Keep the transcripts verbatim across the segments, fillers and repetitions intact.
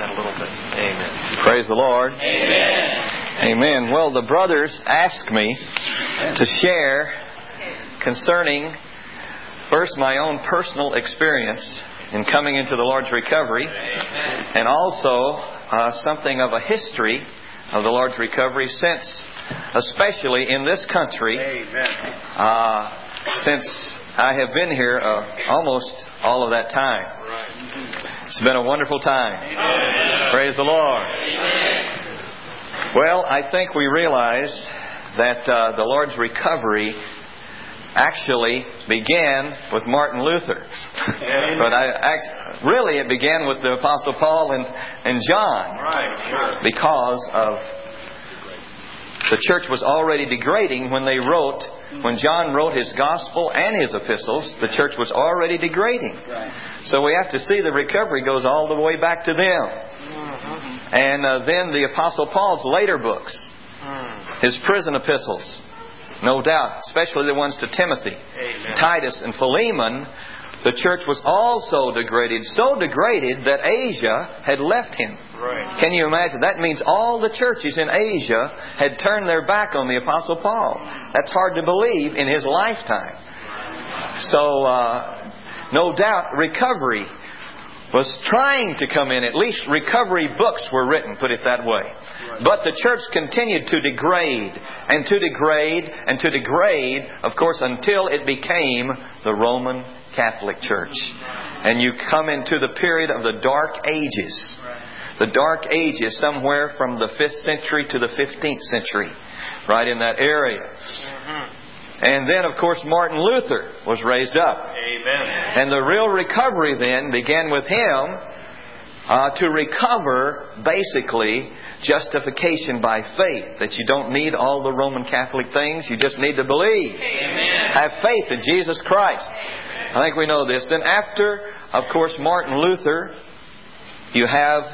that a little bit. Amen. Praise the Lord. Amen. Amen. Well, the brothers asked me to share concerning, first, my own personal experience in coming into the Lord's recovery, and also uh, something of a history of the Lord's recovery since, especially in this country, uh, since I have been here uh, almost all of that time. It's been a wonderful time. Praise the Lord. Well, I think we realize that uh, the Lord's recovery actually began with Martin Luther. But I actually, really it began with the Apostle Paul and, and John. Because of the church was already degrading when they wrote, when John wrote his gospel and his epistles, the church was already degrading. So we have to see the recovery goes all the way back to them. And uh, then the Apostle Paul's later books, his prison epistles, no doubt, especially the ones to Timothy, Amen. Titus, and Philemon, the church was also degraded. So degraded that Asia had left him. Right. Can you imagine? That means all the churches in Asia had turned their back on the Apostle Paul. That's hard to believe in his lifetime. So, uh, no doubt, recovery was trying to come in. At least recovery books were written, put it that way. But the church continued to degrade, and to degrade, and to degrade, of course, until it became the Roman Catholic Church. And you come into the period of the Dark Ages. The Dark Ages, somewhere from the fifth century to the fifteenth century. Right in that area. And then, of course, Martin Luther was raised up. Amen. And the real recovery then began with him uh, to recover, basically, justification by faith. That you don't need all the Roman Catholic things. You just need to believe. Amen. Have faith in Jesus Christ. I think we know this. Then after, of course, Martin Luther, you have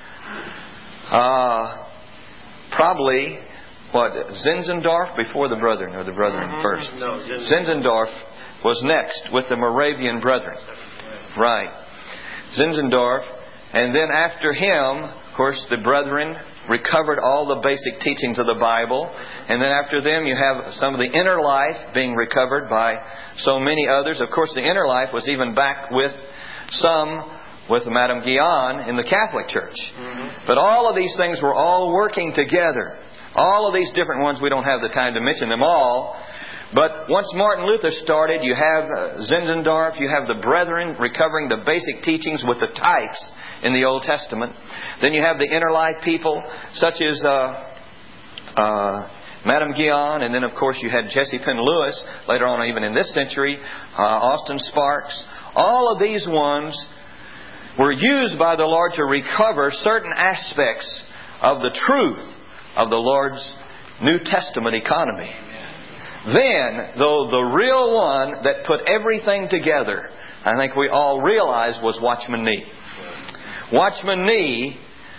uh, probably... What? Zinzendorf before the Brethren, or the Brethren first? No, Zinzendorf was next with the Moravian Brethren. Right. Zinzendorf. And then after him, of course, the Brethren recovered all the basic teachings of the Bible. And then after them, you have some of the inner life being recovered by so many others. Of course, the inner life was even back with some, with Madame Guyon in the Catholic Church. Mm-hmm. But all of these things were all working together. All of these different ones, we don't have the time to mention them all. But once Martin Luther started, you have Zinzendorf, you have the Brethren recovering the basic teachings with the types in the Old Testament. Then you have the inner life people, such as uh, uh, Madame Guyon, and then of course you had Jesse Penn Lewis, later on even in this century, uh, Austin Sparks. All of these ones were used by the Lord to recover certain aspects of the truth of the Lord's New Testament economy. Then, though the real one that put everything together, I think we all realize, was Watchman Nee. Watchman Nee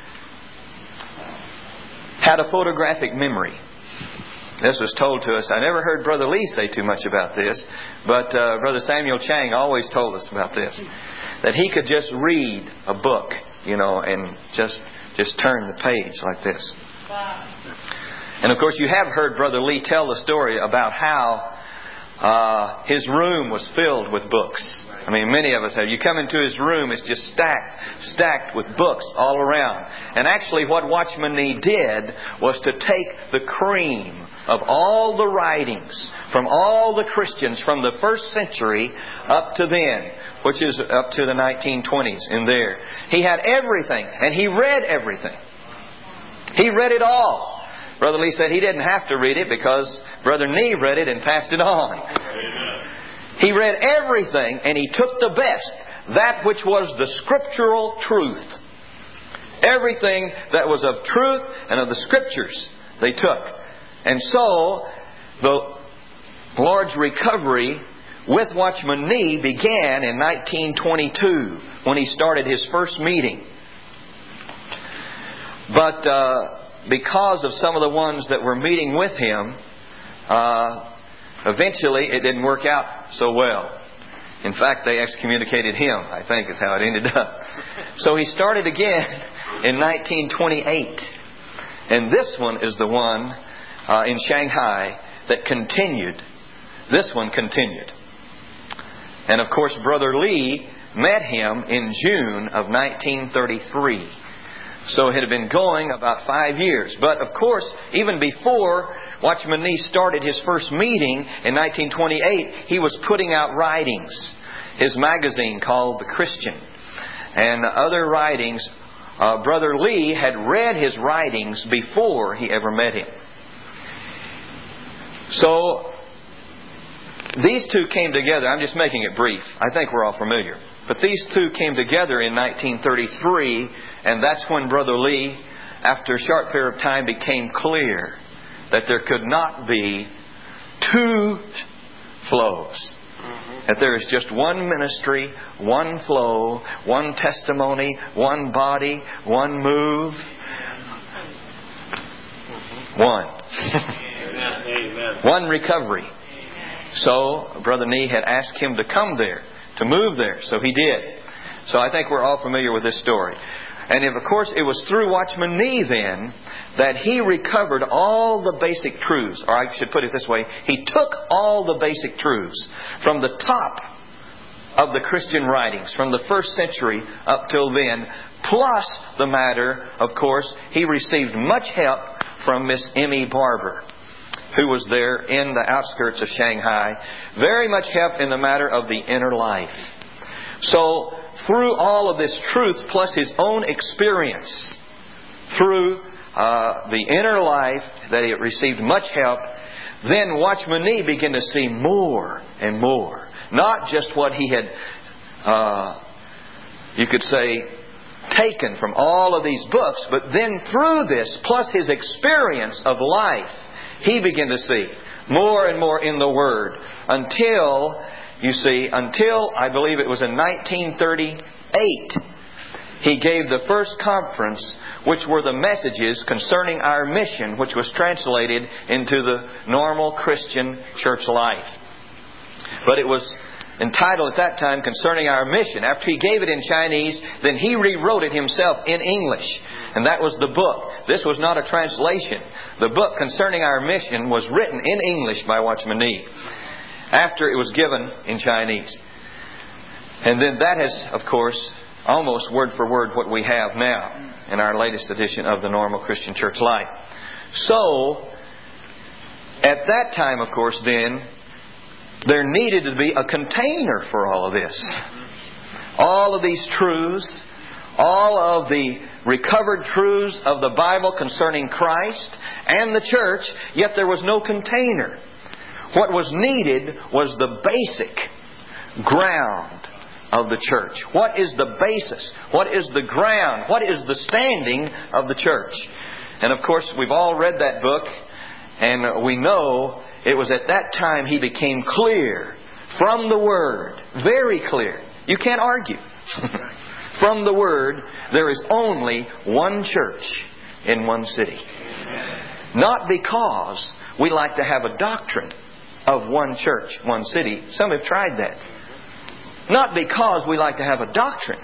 had a photographic memory. This was told to us. I never heard Brother Lee say too much about this, but uh, Brother Samuel Chang always told us about this. That he could just read a book, you know, and just just turn the page like this. And of course you have heard Brother Lee tell the story about how uh, his room was filled with books. I mean, many of us have. You come into his room, it's just stacked, stacked with books all around. And actually what Watchman Nee did was to take the cream of all the writings from all the Christians from the first century up to then, which is up to the nineteen twenties in there. He had everything, and he read everything. He read it all. Brother Lee said he didn't have to read it because Brother Nee read it and passed it on. Amen. He read everything and he took the best, that which was the scriptural truth. Everything that was of truth and of the Scriptures they took. And so the Lord's recovery with Watchman Nee began in nineteen twenty-two when he started his first meeting. But uh, because of some of the ones that were meeting with him, uh, eventually it didn't work out so well. In fact, they excommunicated him, I think is how it ended up. So he started again in nineteen twenty-eight. And this one is the one uh, in Shanghai that continued. This one continued. And of course, Brother Lee met him in June of nineteen thirty-three. So it had been going about five years. But of course, even before Watchman Nee started his first meeting in nineteen twenty-eight, he was putting out writings. His magazine called The Christian. And other writings. Uh, Brother Lee had read his writings before he ever met him. So these two came together. I'm just making it brief. I think we're all familiar. But these two came together in nineteen thirty-three, and that's when Brother Lee, after a short period of time, became clear that there could not be two flows. Mm-hmm. That there is just one ministry, one flow, one testimony, one body, one move. Mm-hmm. One. Amen. One recovery. So, Brother Nee had asked him to come there, to move there. So he did. So I think we're all familiar with this story. And if, of course, it was through Watchman Nee then that he recovered all the basic truths. Or I should put it this way. He took all the basic truths from the top of the Christian writings, from the first century up till then, plus the matter, of course, he received much help from Miss Emmy Barber, who was there in the outskirts of Shanghai. Very much help in the matter of the inner life. So, through all of this truth, plus his own experience, through uh, the inner life, that he received much help, then Watchman Nee began to see more and more. Not just what he had, uh, you could say, taken from all of these books, but then through this, plus his experience of life, he began to see more and more in the Word until, you see, until I believe it was in nineteen thirty-eight, he gave the first conference, which were the messages concerning our mission, which was translated into the normal Christian church life. But it was entitled at that time, Concerning Our Mission. After he gave it in Chinese, then he rewrote it himself in English. And that was the book. This was not a translation. The book Concerning Our Mission was written in English by Watchman Nee after it was given in Chinese. And then that has, of course, almost word for word what we have now in our latest edition of the Normal Christian Church Life. So, at that time, of course, then, there needed to be a container for all of this. All of these truths, all of the recovered truths of the Bible concerning Christ and the church, yet there was no container. What was needed was the basic ground of the church. What is the basis? What is the ground? What is the standing of the church? And of course, we've all read that book, and we know it was at that time he became clear from the Word, very clear. You can't argue. From the Word, there is only one church in one city. Not because we like to have a doctrine of one church, one city. Some have tried that. Not because we like to have a doctrine,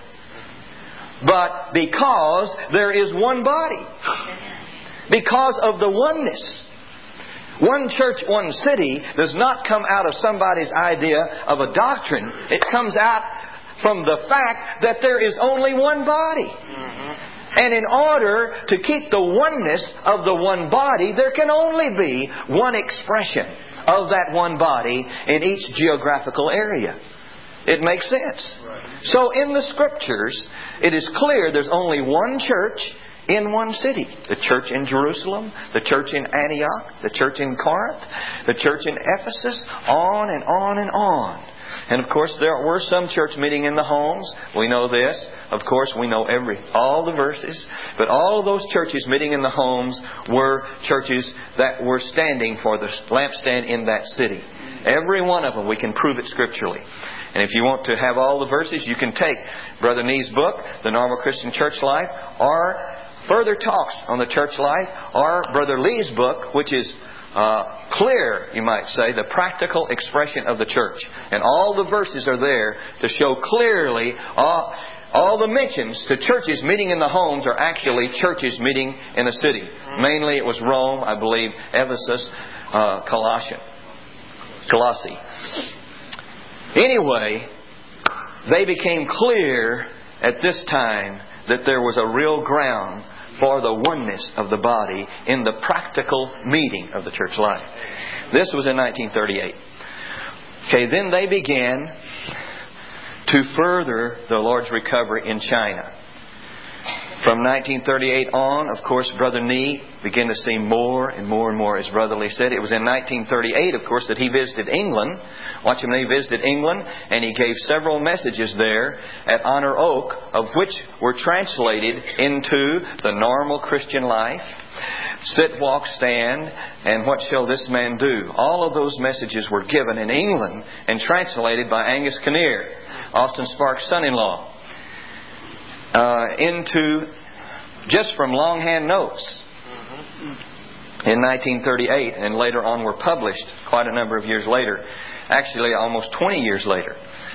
but because there is one body. Because of the oneness. One church, one city does not come out of somebody's idea of a doctrine. It comes out from the fact that there is only one body. Mm-hmm. And in order to keep the oneness of the one body, there can only be one expression of that one body in each geographical area. It makes sense. Right. So in the Scriptures, it is clear there's only one church in one city. The church in Jerusalem, the church in Antioch, the church in Corinth, the church in Ephesus, on and on and on. And of course, there were some church meeting in the homes. We know this. Of course, we know every all the verses. But all of those churches meeting in the homes were churches that were standing for the lampstand in that city. Every one of them, we can prove it scripturally. And if you want to have all the verses, you can take Brother Nee's book, The Normal Christian Church Life, or Further Talks on the Church Life, or Brother Lee's book, which is uh, clear, you might say, the practical expression of the church. And all the verses are there to show clearly uh, all the mentions to churches meeting in the homes are actually churches meeting in a city. Mainly it was Rome, I believe, Ephesus, uh, Colossian, Colossae. Anyway, they became clear at this time that there was a real ground for the oneness of the body in the practical meeting of the church life. This was in nineteen thirty-eight. Okay, then they began to further the Lord's recovery in China. From nineteen thirty-eight on, of course, Brother Nee began to see more and more and more, as Brother Lee said. It was in nineteen thirty-eight, of course, that he visited England. Watch him, he visited England, and he gave several messages there at Honor Oak, of which were translated into the normal Christian life, sit, walk, stand, and what shall this man do? All of those messages were given in England and translated by Angus Kinnear, Austin Sparks' son-in-law. Uh, into just from longhand notes in nineteen thirty-eight, and later on were published quite a number of years later, actually almost twenty years later.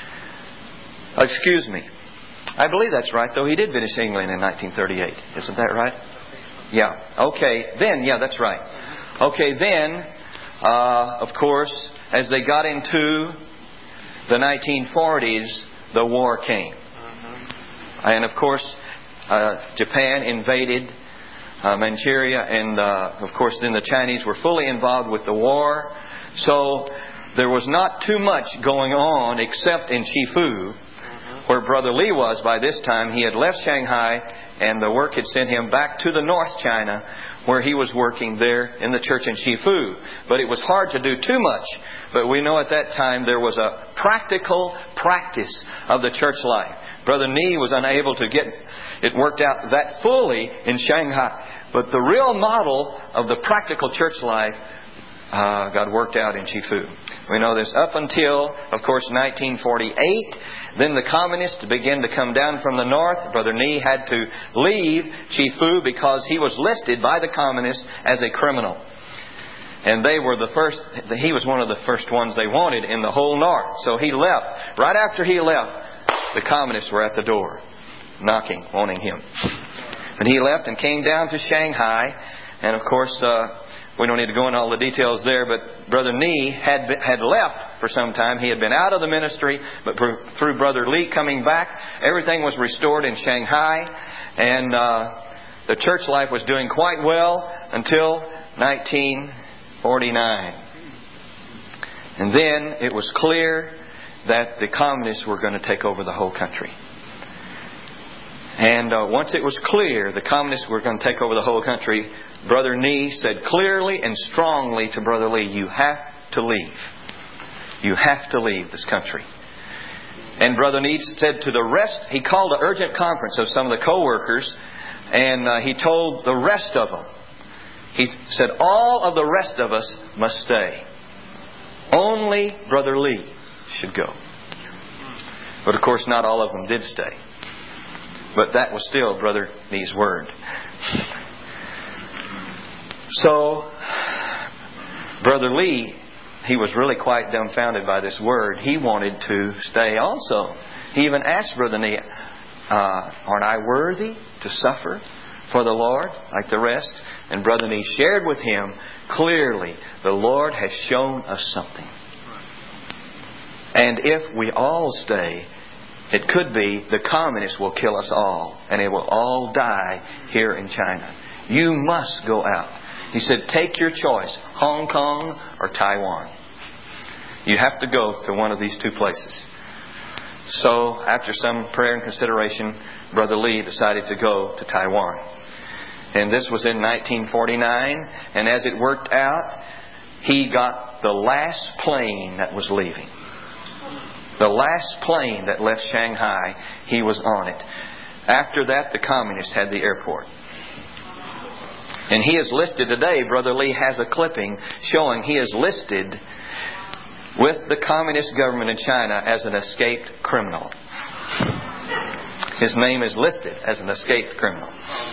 Excuse me, I believe that's right, though. He did visit England in nineteen thirty-eight. Isn't that right? Yeah. Okay, then, yeah, that's right. Okay, then, uh, of course, as they got into the nineteen forties, the war came. And of course, uh, Japan invaded uh, Manchuria, and uh, of course then the Chinese were fully involved with the war. So there was not too much going on except in Shifu, where Brother Lee was by this time. He had left Shanghai, and the work had sent him back to the North China, where he was working there in the church in Shifu. But it was hard to do too much. But we know at that time there was a practical practice of the church life. Brother Nee was unable to get it worked out that fully in Shanghai. But the real model of the practical church life uh, got worked out in Shifu. We know this up until, of course, nineteen forty-eight. Then the communists began to come down from the north. Brother Nee had to leave Shifu because he was listed by the communists as a criminal. And they were the first, he was one of the first ones they wanted in the whole north. So he left. Right after he left, the communists were at the door, knocking, wanting him. And he left and came down to Shanghai. And of course, uh, we don't need to go into all the details there, but Brother Nee had been, had left for some time. He had been out of the ministry, but through Brother Lee coming back, everything was restored in Shanghai. And uh, the church life was doing quite well until nineteen forty-nine. And then it was clear that the communists were going to take over the whole country. And uh, once it was clear the communists were going to take over the whole country, Brother Nee said clearly and strongly to Brother Lee, you have to leave. You have to leave this country. And Brother Nee said to the rest, he called an urgent conference of some of the co-workers, and uh, he told the rest of them, he said, all of the rest of us must stay. Only Brother Lee should go. But of course not all of them did stay. But that was still Brother Nee's word. So Brother Lee, he was really quite dumbfounded by this word. He wanted to stay also. He even asked Brother Nee, uh, aren't I worthy to suffer for the Lord like the rest? And Brother Nee shared with him clearly, the Lord has shown us something. And if we all stay, it could be the communists will kill us all. And it will all die here in China. You must go out. He said, take your choice, Hong Kong or Taiwan. You have to go to one of these two places. So, after some prayer and consideration, Brother Lee decided to go to Taiwan. And this was in nineteen forty-nine. And as it worked out, he got the last plane that was leaving. The last plane that left Shanghai, he was on it. After that, the communists had the airport. And he is listed today, Brother Lee has a clipping showing he is listed with the communist government in China as an escaped criminal. His name is listed as an escaped criminal.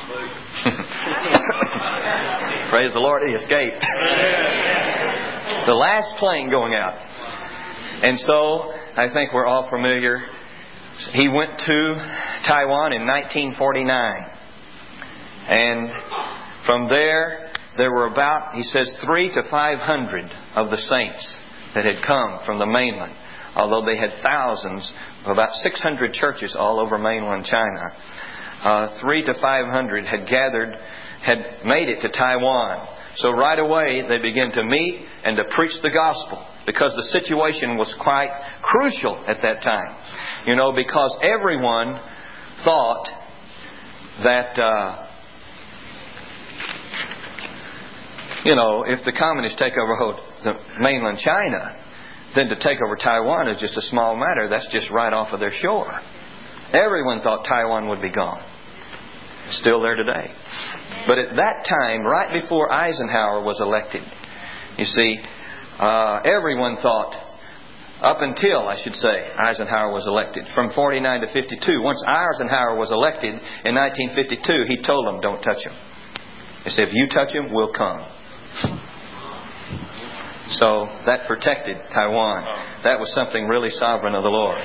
Praise the Lord, he escaped. The last plane going out. And so, I think we're all familiar he went to Taiwan in nineteen forty-nine. And from there, there were about, he says, three to five hundred of the saints that had come from the mainland. Although they had thousands, about six hundred churches all over mainland China. Uh, three to five hundred had gathered, had made it to Taiwan. So right away they began to meet and to preach the gospel, because the situation was quite crucial at that time. You know, because everyone thought that, uh, you know, if the communists take over the mainland China, then to take over Taiwan is just a small matter. That's just right off of their shore. Everyone thought Taiwan would be gone. It's still there today. But at that time, right before Eisenhower was elected, you see, uh, everyone thought, up until, I should say, Eisenhower was elected, from forty-nine to fifty-two. Once Eisenhower was elected in nineteen fifty-two, he told them, don't touch him. He said, if you touch him, we'll come. So that protected Taiwan. That was something really sovereign of the Lord.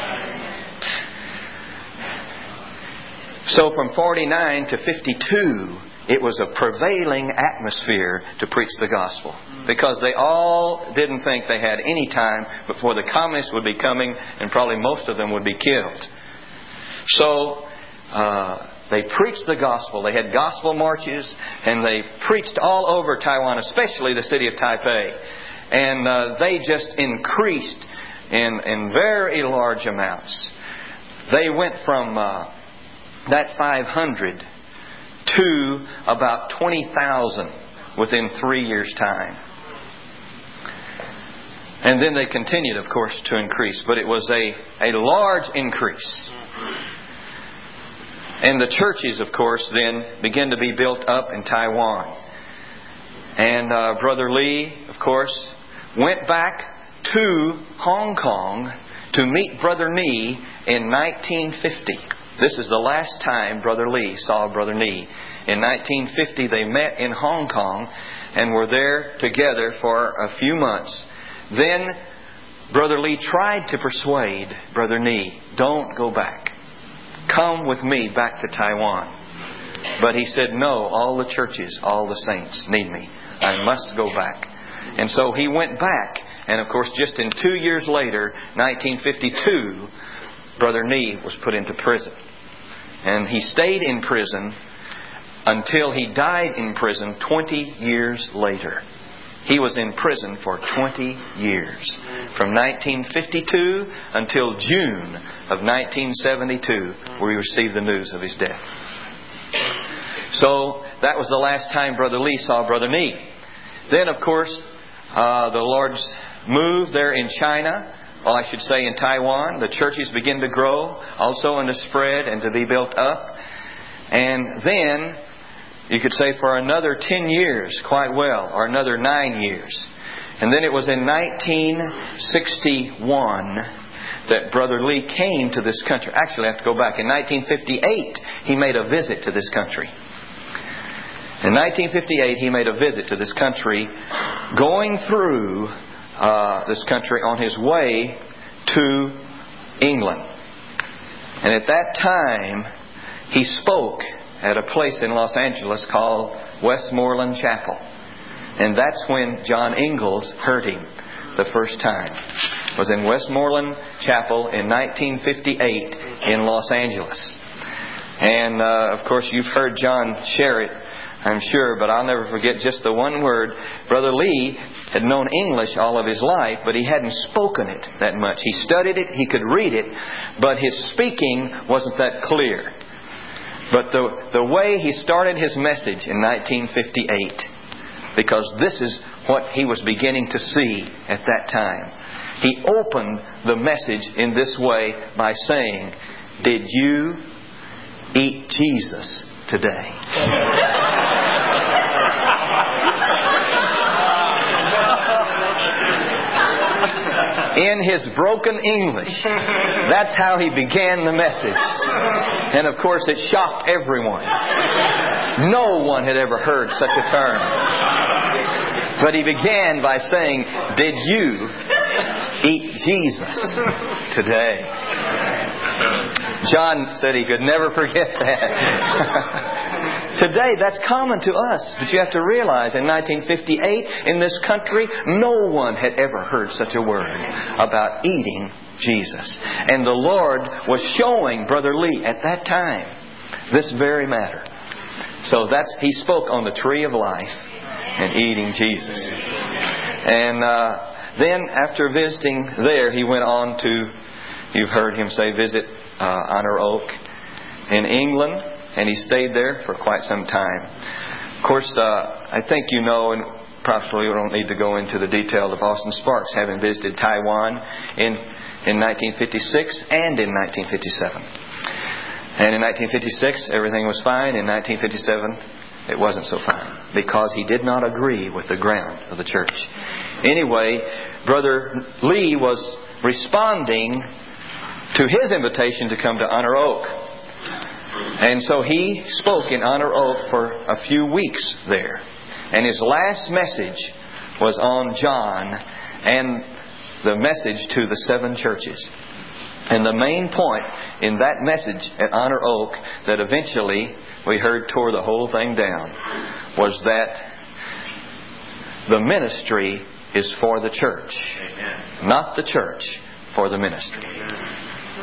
So from forty-nine to fifty-two, it was a prevailing atmosphere to preach the gospel. Because they all didn't think they had any time before the communists would be coming, and probably most of them would be killed. So uh, they preached the gospel. They had gospel marches, and they preached all over Taiwan, especially the city of Taipei. And uh, they just increased in, in very large amounts. They went from uh, that five hundred to about twenty thousand within three years' time. And then they continued, of course, to increase. But it was a, a large increase. And the churches, of course, then began to be built up in Taiwan. And uh, Brother Lee, of course, went back to Hong Kong to meet Brother Nee in nineteen fifty. This is the last time Brother Lee saw Brother Nee. In nineteen fifty, they met in Hong Kong and were there together for a few months. Then Brother Lee tried to persuade Brother Nee, don't go back. Come with me back to Taiwan. But he said, no, all the churches, all the saints need me. I must go back. And so he went back. And of course, just in two years later, nineteen fifty-two, Brother Nee was put into prison. And he stayed in prison until he died in prison twenty years later. He was in prison for twenty years. From nineteen fifty-two until June of nineteen seventy-two, where we received the news of his death. So that was the last time Brother Lee saw Brother Nee. Then, of course, uh, the Lord's move there in China. Well, I should say in Taiwan. The churches begin to grow, also and to spread and to be built up. And then, you could say for another ten years, quite well, or another nine years. And then it was in nineteen sixty-one that Brother Lee came to this country. Actually, I have to go back. In nineteen fifty-eight, he made a visit to this country. In nineteen fifty-eight, he made a visit to this country, going through uh, this country on his way to England. And at that time, he spoke at a place in Los Angeles called Westmoreland Chapel. And that's when John Ingalls heard him the first time. It was in Westmoreland Chapel in nineteen fifty-eight in Los Angeles. And uh, of course, you've heard John share it, I'm sure, but I'll never forget just the one word. Brother Lee had known English all of his life, but he hadn't spoken it that much. He studied it, he could read it, but his speaking wasn't that clear. But the, the way he started his message in nineteen fifty-eight, because this is what he was beginning to see at that time. He opened the message in this way by saying, did you eat Jesus today? In his broken English. That's how he began the message. And of course it shocked everyone. No one had ever heard such a term. But he began by saying, did you eat Jesus today? John said he could never forget that. Today, that's common to us. But you have to realize, in nineteen fifty-eight, in this country, no one had ever heard such a word about eating Jesus. And the Lord was showing Brother Lee at that time this very matter. So that's He spoke on the tree of life and eating Jesus. And uh, then after visiting there, he went on to, you've heard him say, visit uh, Honor Oak in England. And he stayed there for quite some time. Of course, uh, I think you know, and probably we don't need to go into the detail of Austin Sparks having visited Taiwan in, in nineteen fifty-six and in nineteen fifty-seven. And in nineteen fifty-six, everything was fine. In nineteen fifty-seven, it wasn't so fine, because he did not agree with the ground of the church. Anyway, Brother Lee was responding to his invitation to come to Honor Oak. And so he spoke in Honor Oak for a few weeks there. And his last message was on John and the message to the seven churches. And the main point in that message at Honor Oak that eventually we heard tore the whole thing down was that the ministry is for the church. Amen. Not the church for the ministry. Amen.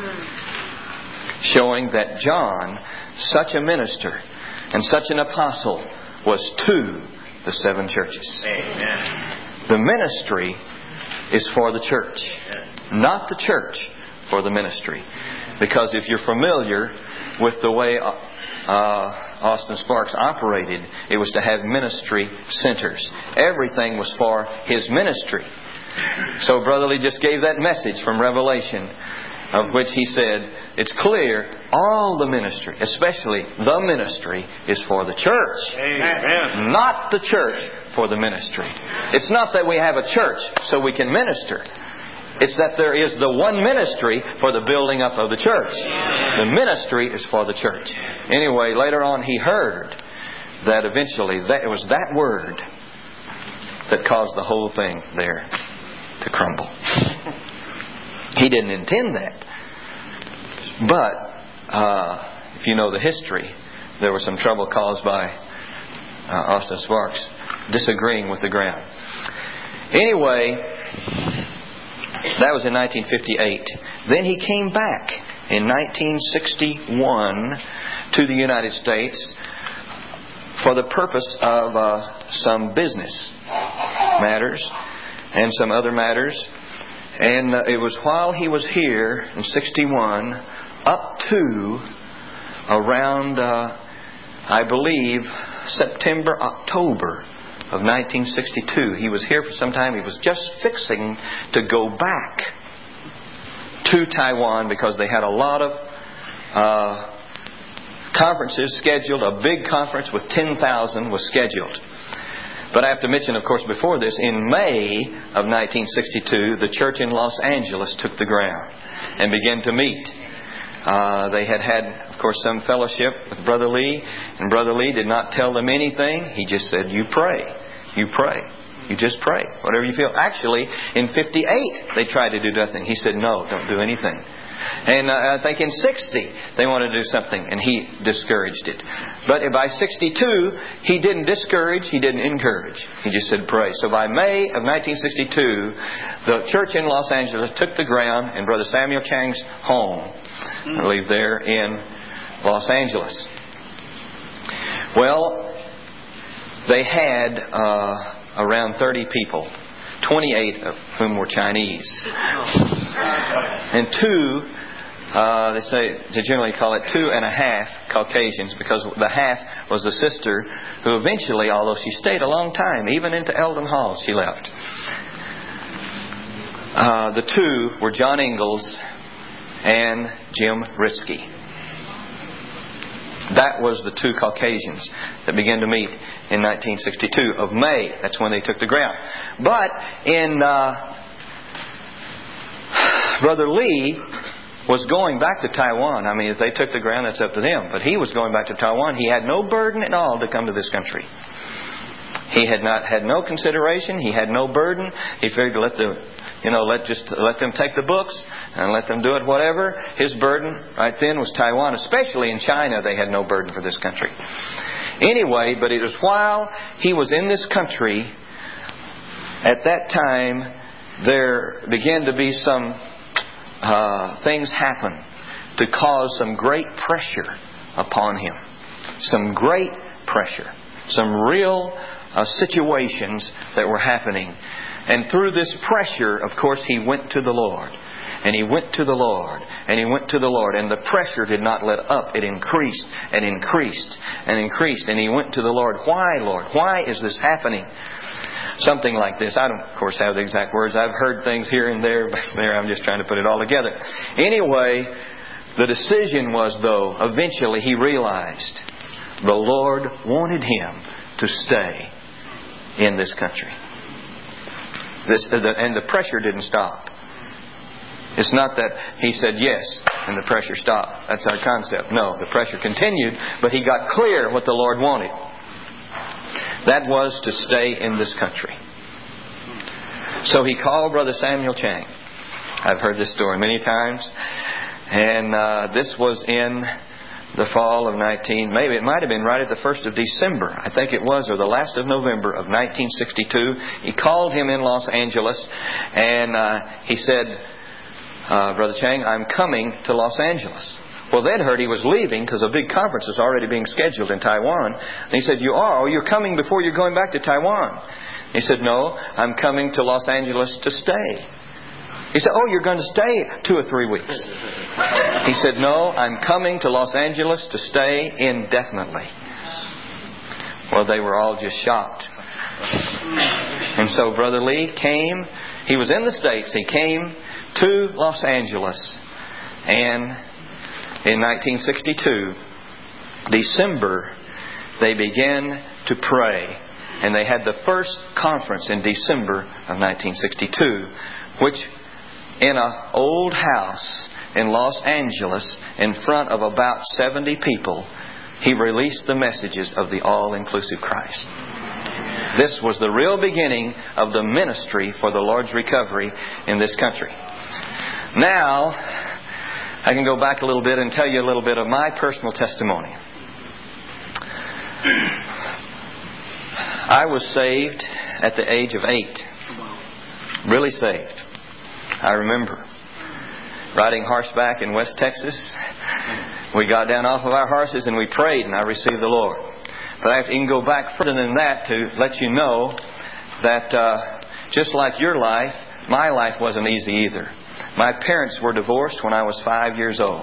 Showing that John, such a minister and such an apostle, was to the seven churches. Amen. The ministry is for the church, not the church for the ministry. Because if you're familiar with the way uh, Austin Sparks operated, it was to have ministry centers. Everything was for his ministry. So Brother Lee just gave that message from Revelation, of which he said, it's clear all the ministry, especially the ministry, is for the church. Amen. Not the church for the ministry. It's not that we have a church so we can minister. It's that there is the one ministry for the building up of the church. The ministry is for the church. Anyway, later on he heard that eventually that it was that word that caused the whole thing there to crumble. He didn't intend that. But, uh, if you know the history, there was some trouble caused by uh, Austin Sparks disagreeing with the ground. Anyway, that was in nineteen fifty-eight. Then he came back in nineteen sixty-one to the United States for the purpose of uh, some business matters and some other matters. And uh, it was while he was here in sixty-one up to around, uh, I believe, September, October of nineteen sixty-two. He was here for some time. He was just fixing to go back to Taiwan because they had a lot of uh, conferences scheduled. A big conference with ten thousand was scheduled. But I have to mention, of course, before this, in May of nineteen sixty-two, the church in Los Angeles took the ground and began to meet. Uh, they had had, of course, some fellowship with Brother Lee, and Brother Lee did not tell them anything. He just said, you pray. You pray. You just pray. Whatever you feel. Actually, in fifty-eight, they tried to do nothing. He said, no, don't do anything. And uh, I think in sixty, they wanted to do something, and he discouraged it. But by sixty-two, he didn't discourage, he didn't encourage. He just said pray. So by May of nineteen sixty-two, the church in Los Angeles took the ground in Brother Samuel Chang's home, I believe there in Los Angeles. Well, they had uh, around thirty people, twenty-eight of whom were Chinese. And two, uh, they say, they generally call it two and a half Caucasians, because the half was the sister who eventually, although she stayed a long time, even into Eldon Hall, she left. Uh, the two were John Ingalls and Jim Riskey. That was the two Caucasians that began to meet in nineteen sixty-two of May. That's when they took the ground. But in uh, Brother Lee was going back to Taiwan. I mean, if they took the ground, that's up to them. But he was going back to Taiwan. He had no burden at all to come to this country. He had not had no consideration. He had no burden. He figured to let the you know, let just let them take the books and let them do it whatever. His burden right then was Taiwan. Especially in China, they had no burden for this country. Anyway, but it was while he was in this country, at that time, there began to be some uh, things happen to cause some great pressure upon him. Some great pressure. Some real uh, situations that were happening. And through this pressure, of course, he went to the Lord. And he went to the Lord. And he went to the Lord. And the pressure did not let up. It increased and increased and increased. And he went to the Lord. Why, Lord? Why is this happening? Something like this. I don't, of course, have the exact words. I've heard things here and there. But there, I'm just trying to put it all together. Anyway, the decision was, though, eventually he realized the Lord wanted him to stay in this country. This, and the pressure didn't stop. It's not that he said yes and the pressure stopped. That's our concept. No, the pressure continued, but he got clear what the Lord wanted. That was to stay in this country. So he called Brother Samuel Chang. I've heard this story many times. And uh, this was in the fall of nineteen, maybe it might have been right at the first of December, I think it was, or the last of November of nineteen sixty-two. He called him in Los Angeles, and uh, he said, uh, Brother Chang, I'm coming to Los Angeles. Well, they'd heard he was leaving because a big conference was already being scheduled in Taiwan. And he said, you are? Oh, you're coming before you're going back to Taiwan. He said, no, I'm coming to Los Angeles to stay. He said, oh, you're going to stay two or three weeks. He said, no, I'm coming to Los Angeles to stay indefinitely. Well, they were all just shocked. And so Brother Lee came. He was in the States. He came to Los Angeles. And in nineteen sixty-two, December, they began to pray. And they had the first conference in December of nineteen sixty-two, which in an old house in Los Angeles, in front of about seventy people, he released the messages of the all-inclusive Christ. This was the real beginning of the ministry for the Lord's recovery in this country. Now, I can go back a little bit and tell you a little bit of my personal testimony. I was saved at the age of eight. Really saved. I remember riding horseback in West Texas. We got down off of our horses and we prayed, and I received the Lord. But I can go back further than that to let you know that uh, just like your life, my life wasn't easy either. My parents were divorced when I was five years old.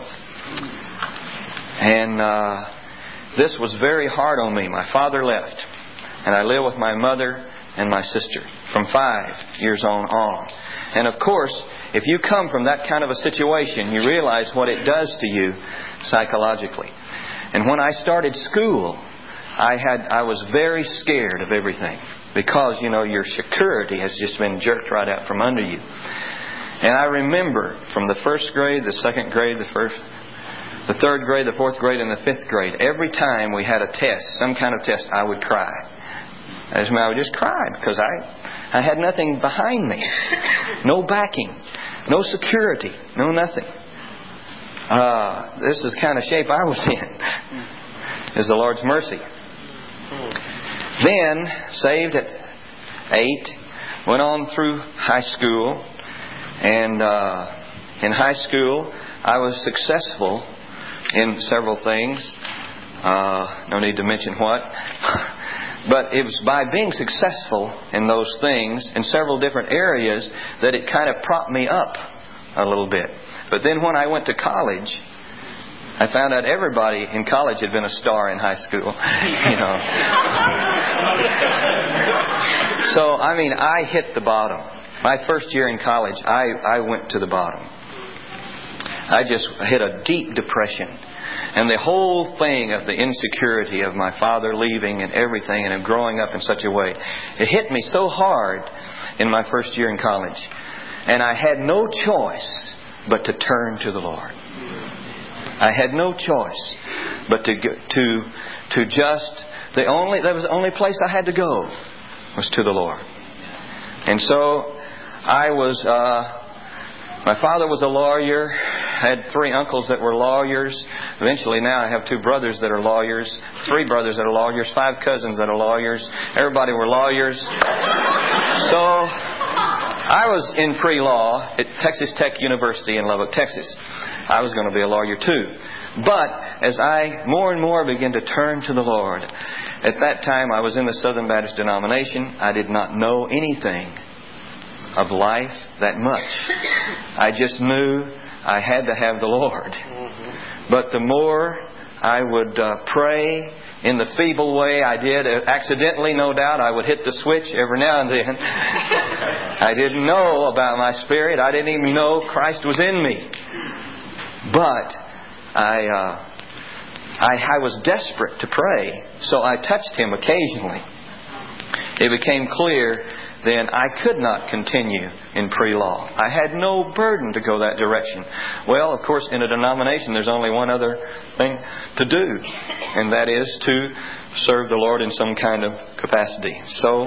And uh, this was very hard on me. My father left. And I lived with my mother and my sister from five years on on. And of course, if you come from that kind of a situation, you realize what it does to you psychologically. And when I started school, I had I was very scared of everything because, you know, your security has just been jerked right out from under you. And I remember from the first grade, the second grade, the first, the third grade, the fourth grade, and the fifth grade, every time we had a test, some kind of test, I would cry. I just, I would just cry because I, I had nothing behind me. No backing. No security. No nothing. Uh, this is the kind of shape I was in. Is the Lord's mercy. Then, saved at eight, went on through high school. And uh, in high school, I was successful in several things. Uh, no need to mention what. But it was by being successful in those things in several different areas that it kind of propped me up a little bit. But then when I went to college, I found out everybody in college had been a star in high school. You know. So, I mean, I hit the bottom. My first year in college, I, I went to the bottom. I just hit a deep depression. And the whole thing of the insecurity of my father leaving and everything and him growing up in such a way, it hit me so hard in my first year in college. And I had no choice but to turn to the Lord. I had no choice but to to to just the only that was the only place I had to go was to the Lord. And so I was... Uh, My father was a lawyer. I had three uncles that were lawyers. Eventually now I have two brothers that are lawyers, three brothers that are lawyers, five cousins that are lawyers. Everybody were lawyers. So I was in pre-law at Texas Tech University in Lubbock, Texas. I was going to be a lawyer too. But as I more and more began to turn to the Lord, at that time I was in the Southern Baptist denomination. I did not know anything of life that much. I just knew I had to have the Lord. But the more I would uh, pray in the feeble way I did, accidentally no doubt, I would hit the switch every now and then. I didn't know about my spirit. I didn't even know Christ was in me. But I, uh, I, I was desperate to pray, so I touched Him occasionally. It became clear then I could not continue in pre-law. I had no burden to go that direction. Well, of course, in a denomination there's only one other thing to do, and that is to serve the Lord in some kind of capacity. So,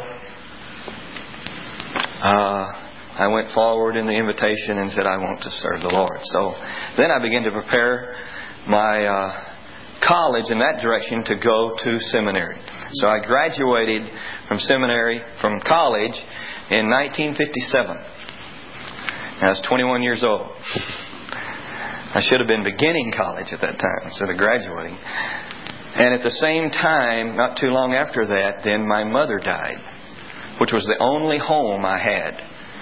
uh, I went forward in the invitation and said, I want to serve the Lord. So, then I began to prepare my uh, college in that direction to go to seminary. So I graduated from seminary, from college, in nineteen fifty-seven. I was twenty-one years old. I should have been beginning college at that time instead of graduating. And at the same time, not too long after that, then my mother died, which was the only home I had.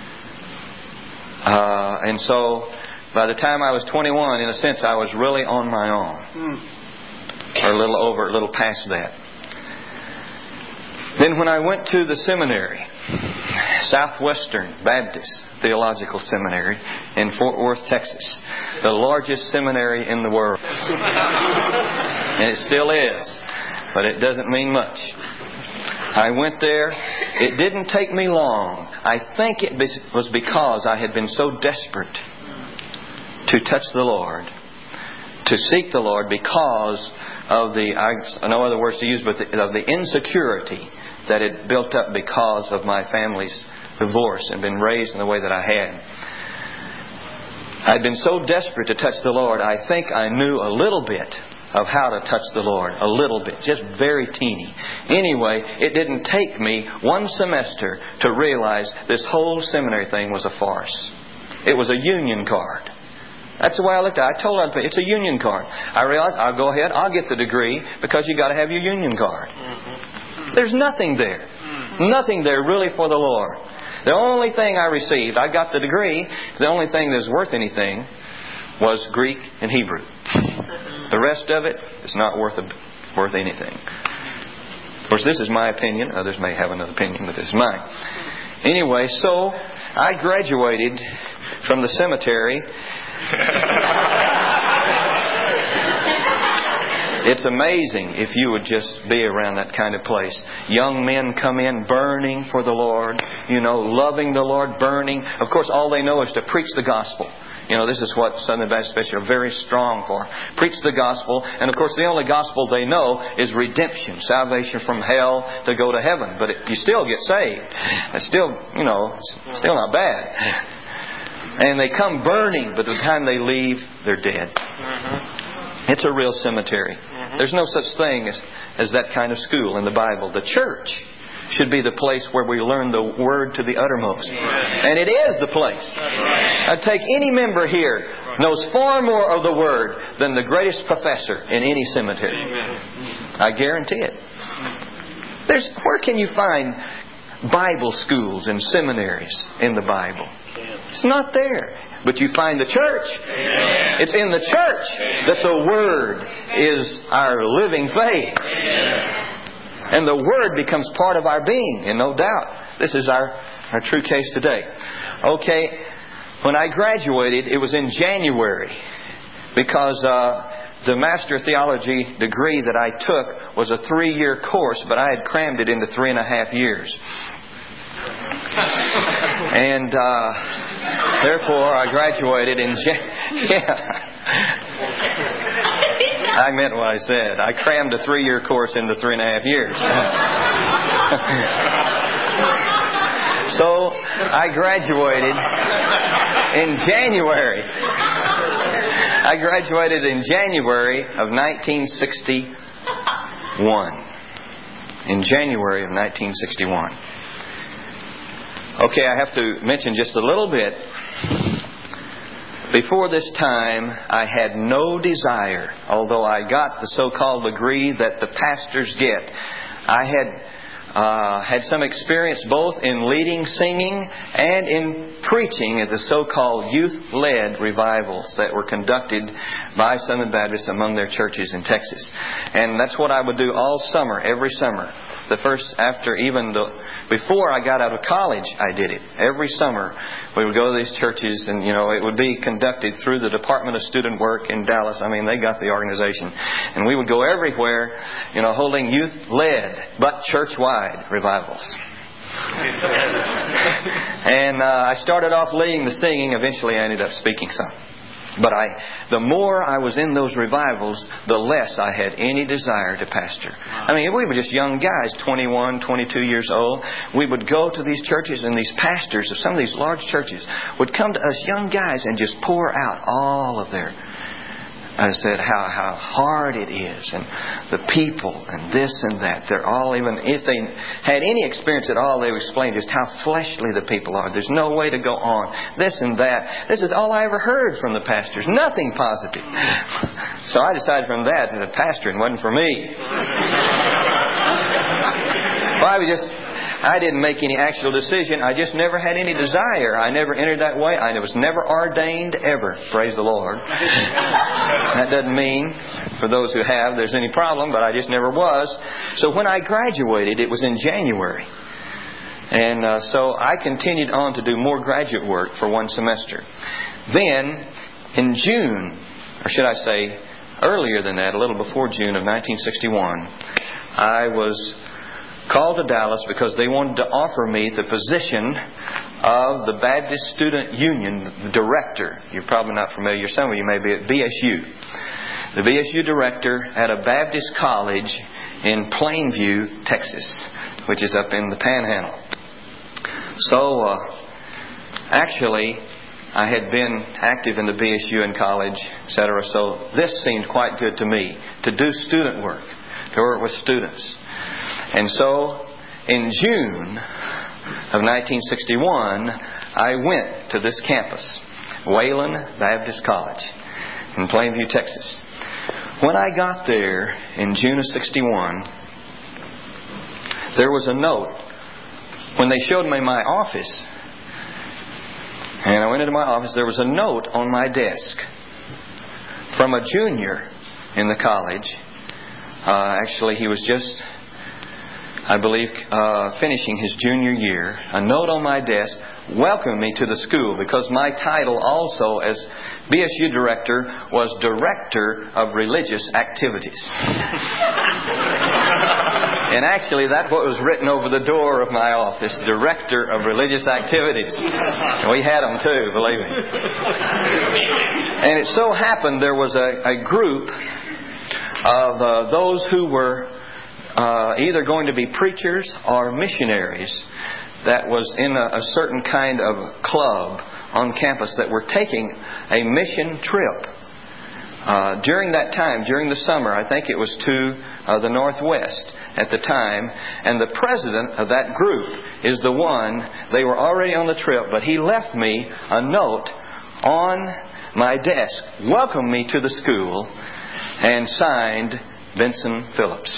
Uh, and so, by the time I was twenty-one, in a sense, I was really on my own. Or a little over, a little past that. Then when I went to the seminary, Southwestern Baptist Theological Seminary in Fort Worth, Texas, the largest seminary in the world. And it still is, but it doesn't mean much. I went there. It didn't take me long. I think it was because I had been so desperate to touch the Lord, to seek the Lord, because of the, I no other words to use, but the, of the insecurity that had built up because of my family's divorce and been raised in the way that I had. I'd been so desperate to touch the Lord, I think I knew a little bit of how to touch the Lord. A little bit. Just very teeny. Anyway, it didn't take me one semester to realize this whole seminary thing was a farce. It was a union card. That's the way I looked at it. I told them, it's a union card. I realized, I'll go ahead, I'll get the degree because you've got to have your union card. There's nothing there. Nothing there really for the Lord. The only thing I received, I got the degree, the only thing that's worth anything was Greek and Hebrew. The rest of it is not worth a, worth anything. Of course, this is my opinion. Others may have another opinion, but this is mine. Anyway, so I graduated from the cemetery. It's amazing if you would just be around that kind of place. Young men come in burning for the Lord, you know, loving the Lord, burning. Of course, all they know is to preach the gospel. You know, this is what Southern Baptist are very strong for. Preach the gospel. And of course, the only gospel they know is redemption. Salvation from hell to go to heaven. But it, you still get saved. It's still, you know, it's still not bad. And they come burning, but by the time they leave, they're dead. Mm-hmm. It's a real cemetery. Mm-hmm. There's no such thing as, as that kind of school in the Bible. The church should be the place where we learn the Word to the uttermost. Right. And it is the place. Right. I take any member here knows far more of the Word than the greatest professor in any cemetery. Amen. I guarantee it. There's, where can you find Bible schools and seminaries in the Bible? It's not there. But you find the church. Amen. It's in the church that the Word is our living faith. Amen. And the Word becomes part of our being. And no doubt, this is our, our true case today. Okay, when I graduated, it was in January. Because uh, the Master of Theology degree that I took was a three-year course, but I had crammed it into three and a half years. And uh, therefore, I graduated in Jan- yeah. I meant what I said. I crammed a three-year course into three and a half years. So I graduated in January. I graduated in January of nineteen sixty-one. In January of nineteen sixty-one. Okay, I have to mention just a little bit. Before this time, I had no desire, although I got the so-called degree that the pastors get. I had uh, had some experience both in leading singing and in preaching at the so-called youth-led revivals that were conducted by Southern Baptists among their churches in Texas. And that's what I would do all summer, every summer. The first, after even the, before I got out of college, I did it. Every summer, we would go to these churches, and, you know, it would be conducted through the Department of Student Work in Dallas. I mean, they got the organization. And we would go everywhere, you know, holding youth-led, but church-wide revivals. And uh, I started off leading the singing. Eventually, I ended up speaking some. But I, the more I was in those revivals, the less I had any desire to pastor. I mean, we were just young guys, twenty-one, twenty-two years old. We would go to these churches, and these pastors of some of these large churches would come to us young guys and just pour out all of their... I said how how hard it is, and the people, and this and that. They're all, even if they had any experience at all, they would explain just how fleshly the people are. There's no way to go on. This and that. This is all I ever heard from the pastors. Nothing positive. So I decided from that that pastoring wasn't for me. Well, I was just... I didn't make any actual decision. I just never had any desire. I never entered that way. I was never ordained ever. Praise the Lord. That doesn't mean, for those who have, there's any problem, but I just never was. So when I graduated, it was in January. And uh, so I continued on to do more graduate work for one semester. Then, in June, or should I say earlier than that, a little before June of nineteen sixty-one, I was called to Dallas because they wanted to offer me the position of the Baptist Student Union director. You're probably not familiar. Some of you may be at B S U. The B S U director at a Baptist college in Plainview, Texas, which is up in the Panhandle. So, uh, actually, I had been active in the B S U in college, et cetera. So this seemed quite good to me, to do student work, to work with students. And so, in June of nineteen sixty-one, I went to this campus, Wayland Baptist College, in Plainview, Texas. When I got there in June of sixty-one, there was a note. When they showed me my office, and I went into my office, there was a note on my desk from a junior in the college. Uh, actually, he was just... I believe, uh, finishing his junior year, a note on my desk welcomed me to the school because my title also as B S U director was Director of Religious Activities. And actually, that's what was written over the door of my office, Director of Religious Activities. And we had them too, believe me. And it so happened there was a, a group of uh, those who were Uh, either going to be preachers or missionaries that was in a, a certain kind of club on campus that were taking a mission trip. Uh, during that time, during the summer, I think it was to uh, the Northwest at the time, and the president of that group is the one, they were already on the trip, but he left me a note on my desk, welcomed me to the school, and signed Benson Phillips.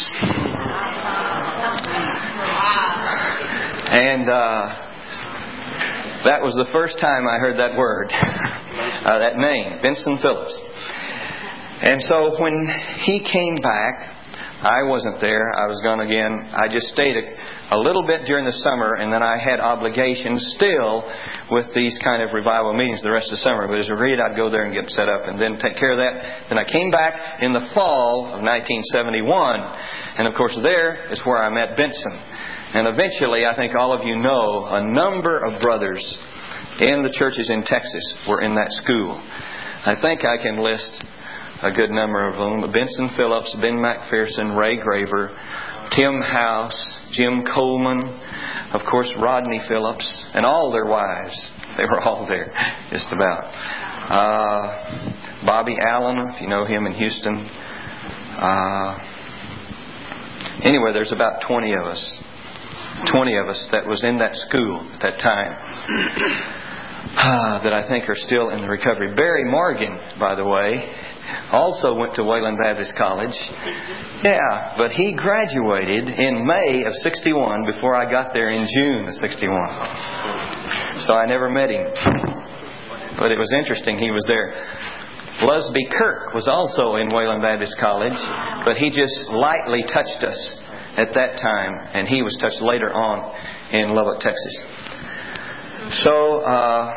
And uh, that was the first time I heard that word, uh, that name, Benson Phillips. And so when he came back, I wasn't there. I was gone again. I just stayed a, a little bit during the summer, and then I had obligations still with these kind of revival meetings the rest of the summer. But as agreed, I'd go there and get set up and then take care of that. Then I came back in the fall of nineteen seventy-one. And of course there is where I met Benson. And eventually, I think all of you know, a number of brothers in the churches in Texas were in that school. I think I can list a good number of them. Benson Phillips, Ben McPherson, Ray Graver, Tim House, Jim Coleman, of course Rodney Phillips, and all their wives. They were all there, just about. Uh, Bobby Allen, if you know him in Houston. Uh, anyway, there's about twenty of us. twenty of us that was in that school at that time. Uh, that I think are still in the recovery. Barry Morgan, by the way, also went to Wayland Baptist College. Yeah, but he graduated in May of sixty-one before I got there in June of sixty-one. So I never met him. But it was interesting, he was there. Lusby Kirk was also in Wayland Baptist College, but he just lightly touched us at that time, and he was touched later on in Lubbock, Texas. So, uh,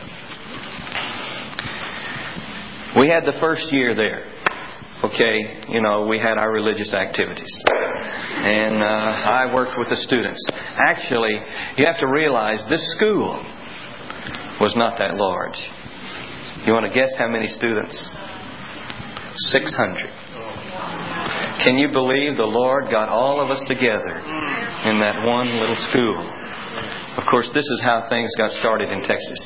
we had the first year there. Okay, you know, we had our religious activities. And uh, I worked with the students. Actually, you have to realize this school was not that large. You want to guess how many students? six hundred. Can you believe the Lord got all of us together in that one little school? Of course, this is how things got started in Texas.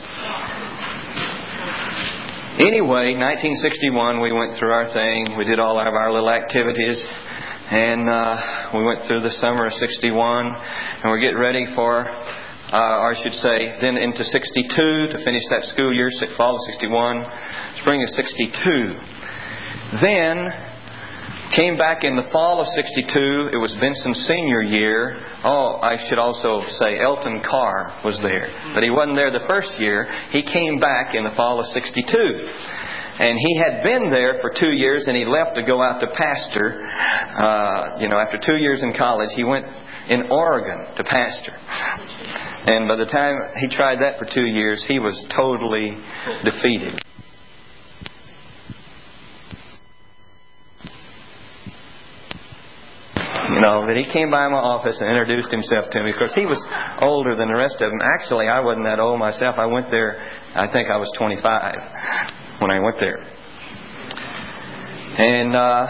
Anyway, nineteen sixty-one, we went through our thing. We did all of our little activities. And uh, we went through the summer of sixty-one. And we're getting ready for, uh, or I should say, then into sixty-two to finish that school year, fall of sixty-one, spring of sixty-two. Then came back in the fall of sixty-two. It was Benson's senior year. Oh, I should also say Elton Carr was there. But he wasn't there the first year. He came back in the fall of sixty-two. And he had been there for two years and he left to go out to pastor. Uh, you know, after two years in college, he went in Oregon to pastor. And by the time he tried that for two years, he was totally defeated. You know, but he came by my office and introduced himself to me because he was older than the rest of them. Actually, I wasn't that old myself. I went there, I think I was twenty-five when I went there. And, uh,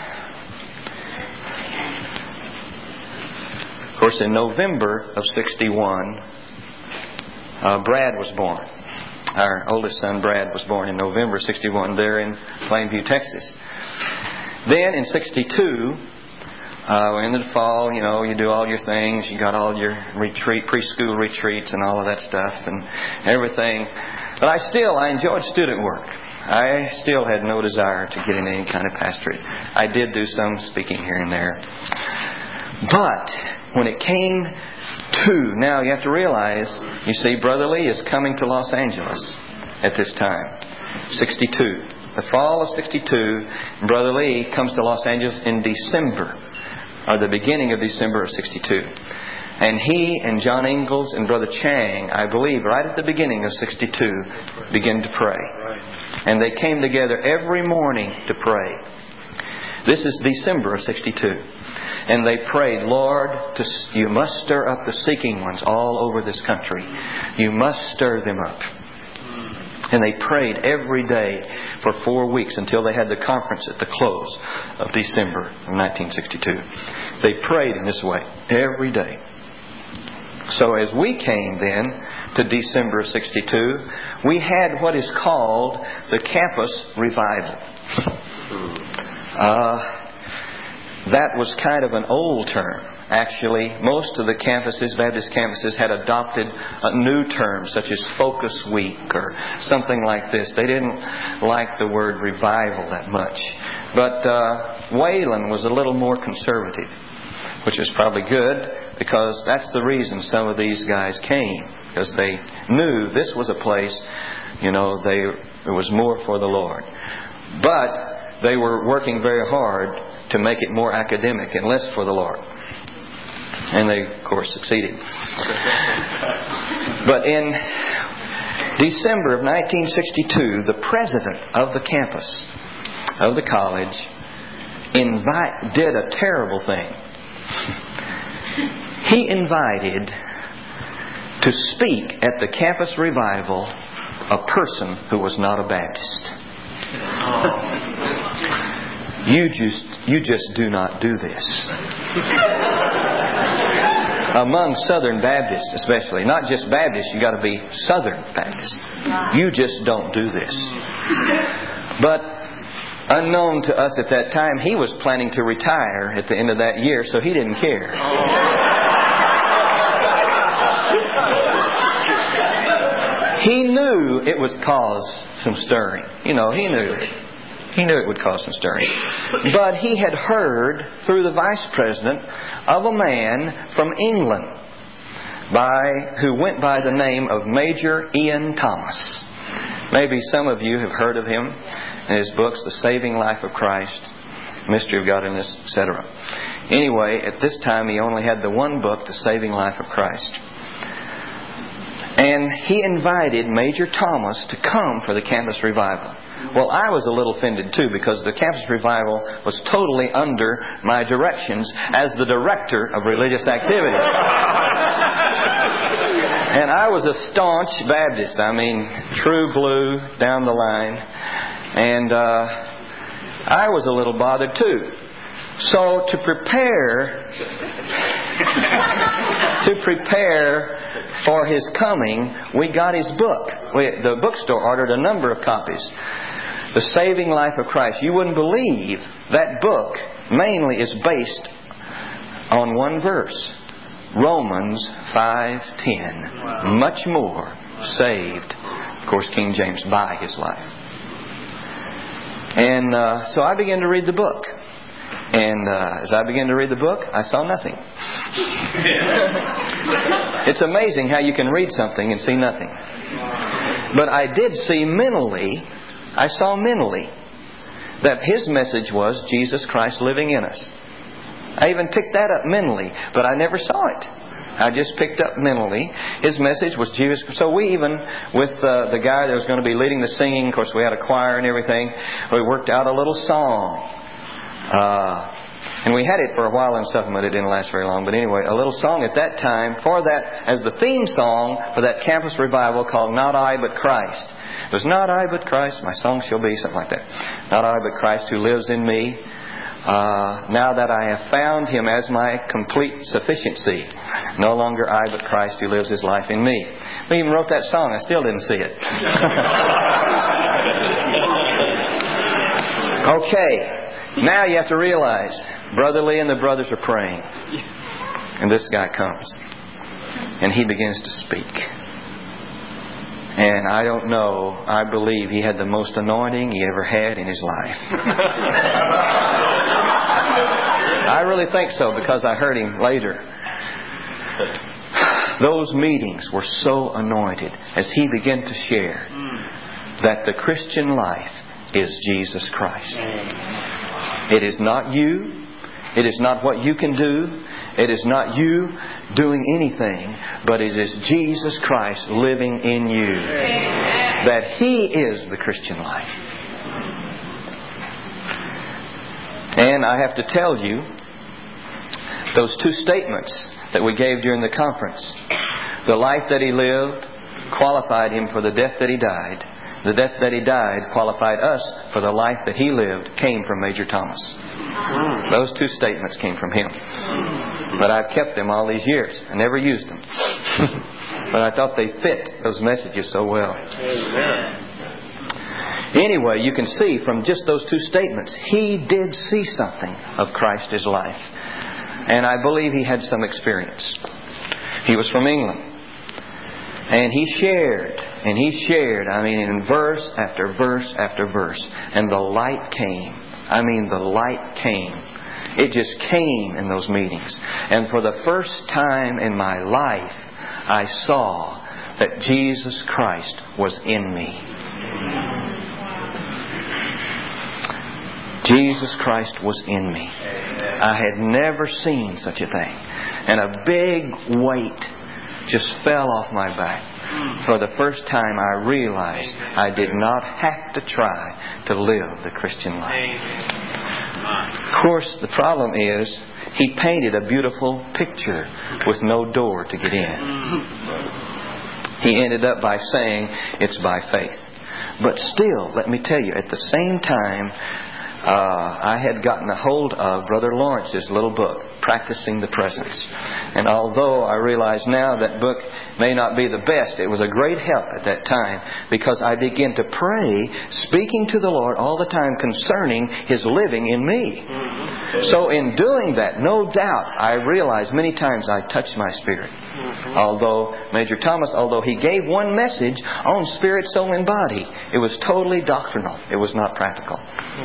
of course, in November of sixty-one, uh, Brad was born. Our oldest son, Brad, was born in November of sixty-one there in Plainview, Texas. Then in sixty-two, Uh, in the fall, you know, you do all your things. You got all your retreat, preschool retreats and all of that stuff and everything. But I still, I enjoyed student work. I still had no desire to get in any kind of pastorate. I did do some speaking here and there. But when it came to, now you have to realize, you see, Brother Lee is coming to Los Angeles at this time, sixty-two. The fall of sixty-two, Brother Lee comes to Los Angeles in December. Or the beginning of December of sixty-two. And he and John Ingalls and Brother Chang, I believe, right at the beginning of sixty-two, began to pray. And they came together every morning to pray. This is December of sixty-two. And they prayed, Lord, to, you must stir up the seeking ones all over this country. You must stir them up. And they prayed every day for four weeks until they had the conference at the close of December of nineteen sixty-two. They prayed in this way every day. So as we came then to December of sixty-two, we had what is called the Campus Revival. Uh, that was kind of an old term. Actually, most of the campuses, Baptist campuses, had adopted a new term such as Focus Week or something like this. They didn't like the word revival that much. But uh, Wayland was a little more conservative, which is probably good because that's the reason some of these guys came. Because they knew this was a place, you know, they it was more for the Lord. But they were working very hard to make it more academic and less for the Lord. And they, of course, succeeded. But in December of nineteen sixty-two, the president of the campus of the college invite, did a terrible thing. He invited to speak at the campus revival a person who was not a Baptist. You just, you just do not do this. Among Southern Baptists especially, not just Baptists, you got to be Southern Baptist. You just don't do this. But unknown to us at that time, he was planning to retire at the end of that year, so he didn't care. He knew it would cause some stirring. You know, he knew it. He knew it would cause some stirring. But he had heard through the vice president of a man from England by who went by the name of Major Ian Thomas. Maybe some of you have heard of him in his books, The Saving Life of Christ, Mystery of Godliness, et cetera. Anyway, at this time he only had the one book, The Saving Life of Christ. And he invited Major Thomas to come for the campus revival. Well, I was a little offended too, because the campus revival was totally under my directions as the director of religious activity. And I was a staunch Baptist. I mean, true blue down the line. And uh, I was a little bothered too. So to prepare, to prepare for his coming, we got his book. We, the bookstore ordered a number of copies. The Saving Life of Christ. You wouldn't believe that book mainly is based on one verse. Romans five ten. Wow. Much more saved. Of course, King James, by his life. And uh, so I began to read the book. And uh, as I began to read the book, I saw nothing. It's amazing how you can read something and see nothing. But I did see mentally, I saw mentally, that his message was Jesus Christ living in us. I even picked that up mentally, but I never saw it. I just picked up mentally. His message was Jesus. So we even, with uh, the guy that was going to be leading the singing, of course we had a choir and everything, we worked out a little song. Uh, and we had it for a while in supplement. It didn't last very long. But anyway, a little song at that time for that, as the theme song for that campus revival called Not I But Christ. It was Not I But Christ, my song shall be, something like that. Not I but Christ who lives in me. Uh, now that I have found Him as my complete sufficiency. No longer I but Christ who lives His life in me. We even wrote that song. I still didn't see it. Okay. Now you have to realize, Brother Lee and the brothers are praying. And this guy comes. And he begins to speak. And I don't know, I believe he had the most anointing he ever had in his life. I really think so, because I heard him later. Those meetings were so anointed as he began to share that the Christian life is Jesus Christ. It is not you. It is not what you can do. It is not you doing anything, but it is Jesus Christ living in you. Amen. That He is the Christian life. And I have to tell you, those two statements that we gave during the conference, the life that He lived qualified Him for the death that He died. The death that He died qualified us for the life that He lived came from Major Thomas. Those two statements came from him. But I've kept them all these years. I never used them. But I thought they fit those messages so well. Anyway, you can see from just those two statements, he did see something of Christ as life. And I believe he had some experience. He was from England. And he shared, and he shared, I mean, in verse after verse after verse. And the light came. I mean, the light came. It just came in those meetings. And for the first time in my life, I saw that Jesus Christ was in me. Jesus Christ was in me. I had never seen such a thing. And a big weight just fell off my back. For the first time I realized I did not have to try to live the Christian life. Of course, the problem is he painted a beautiful picture with no door to get in. He ended up by saying it's by faith. But still, let me tell you, at the same time, uh, I had gotten a hold of Brother Lawrence's little book, Practicing the Presence. And although I realize now that book may not be the best, it was a great help at that time because I began to pray, speaking to the Lord all the time concerning His living in me. So in doing that, no doubt, I realized many times I touched my spirit. Although Major Thomas, although he gave one message on spirit, soul, and body, it was totally doctrinal. It was not practical.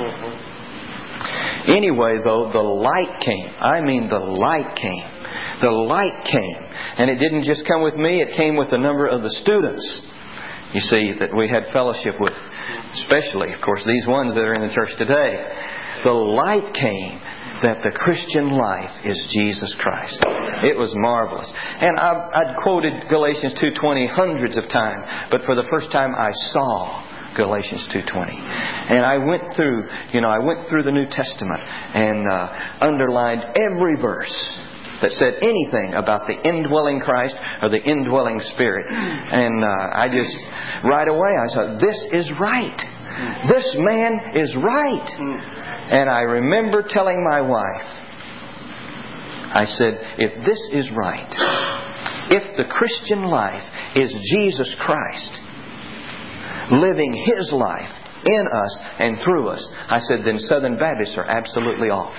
Anyway, though, the light came. I mean, the light came. The light came. And it didn't just come with me. It came with a number of the students, you see, that we had fellowship with. Especially, of course, these ones that are in the church today. The light came that the Christian life is Jesus Christ. It was marvelous. And I've, I'd quoted Galatians two twenty hundreds of times, but for the first time I saw Galatians two twenty. And I went through, you know, I went through the New Testament and uh, underlined every verse that said anything about the indwelling Christ or the indwelling Spirit. And uh, I just, right away, I said, this is right. This man is right. And I remember telling my wife, I said, if this is right, if the Christian life is Jesus Christ living His life in us and through us, I said, then Southern Baptists are absolutely off.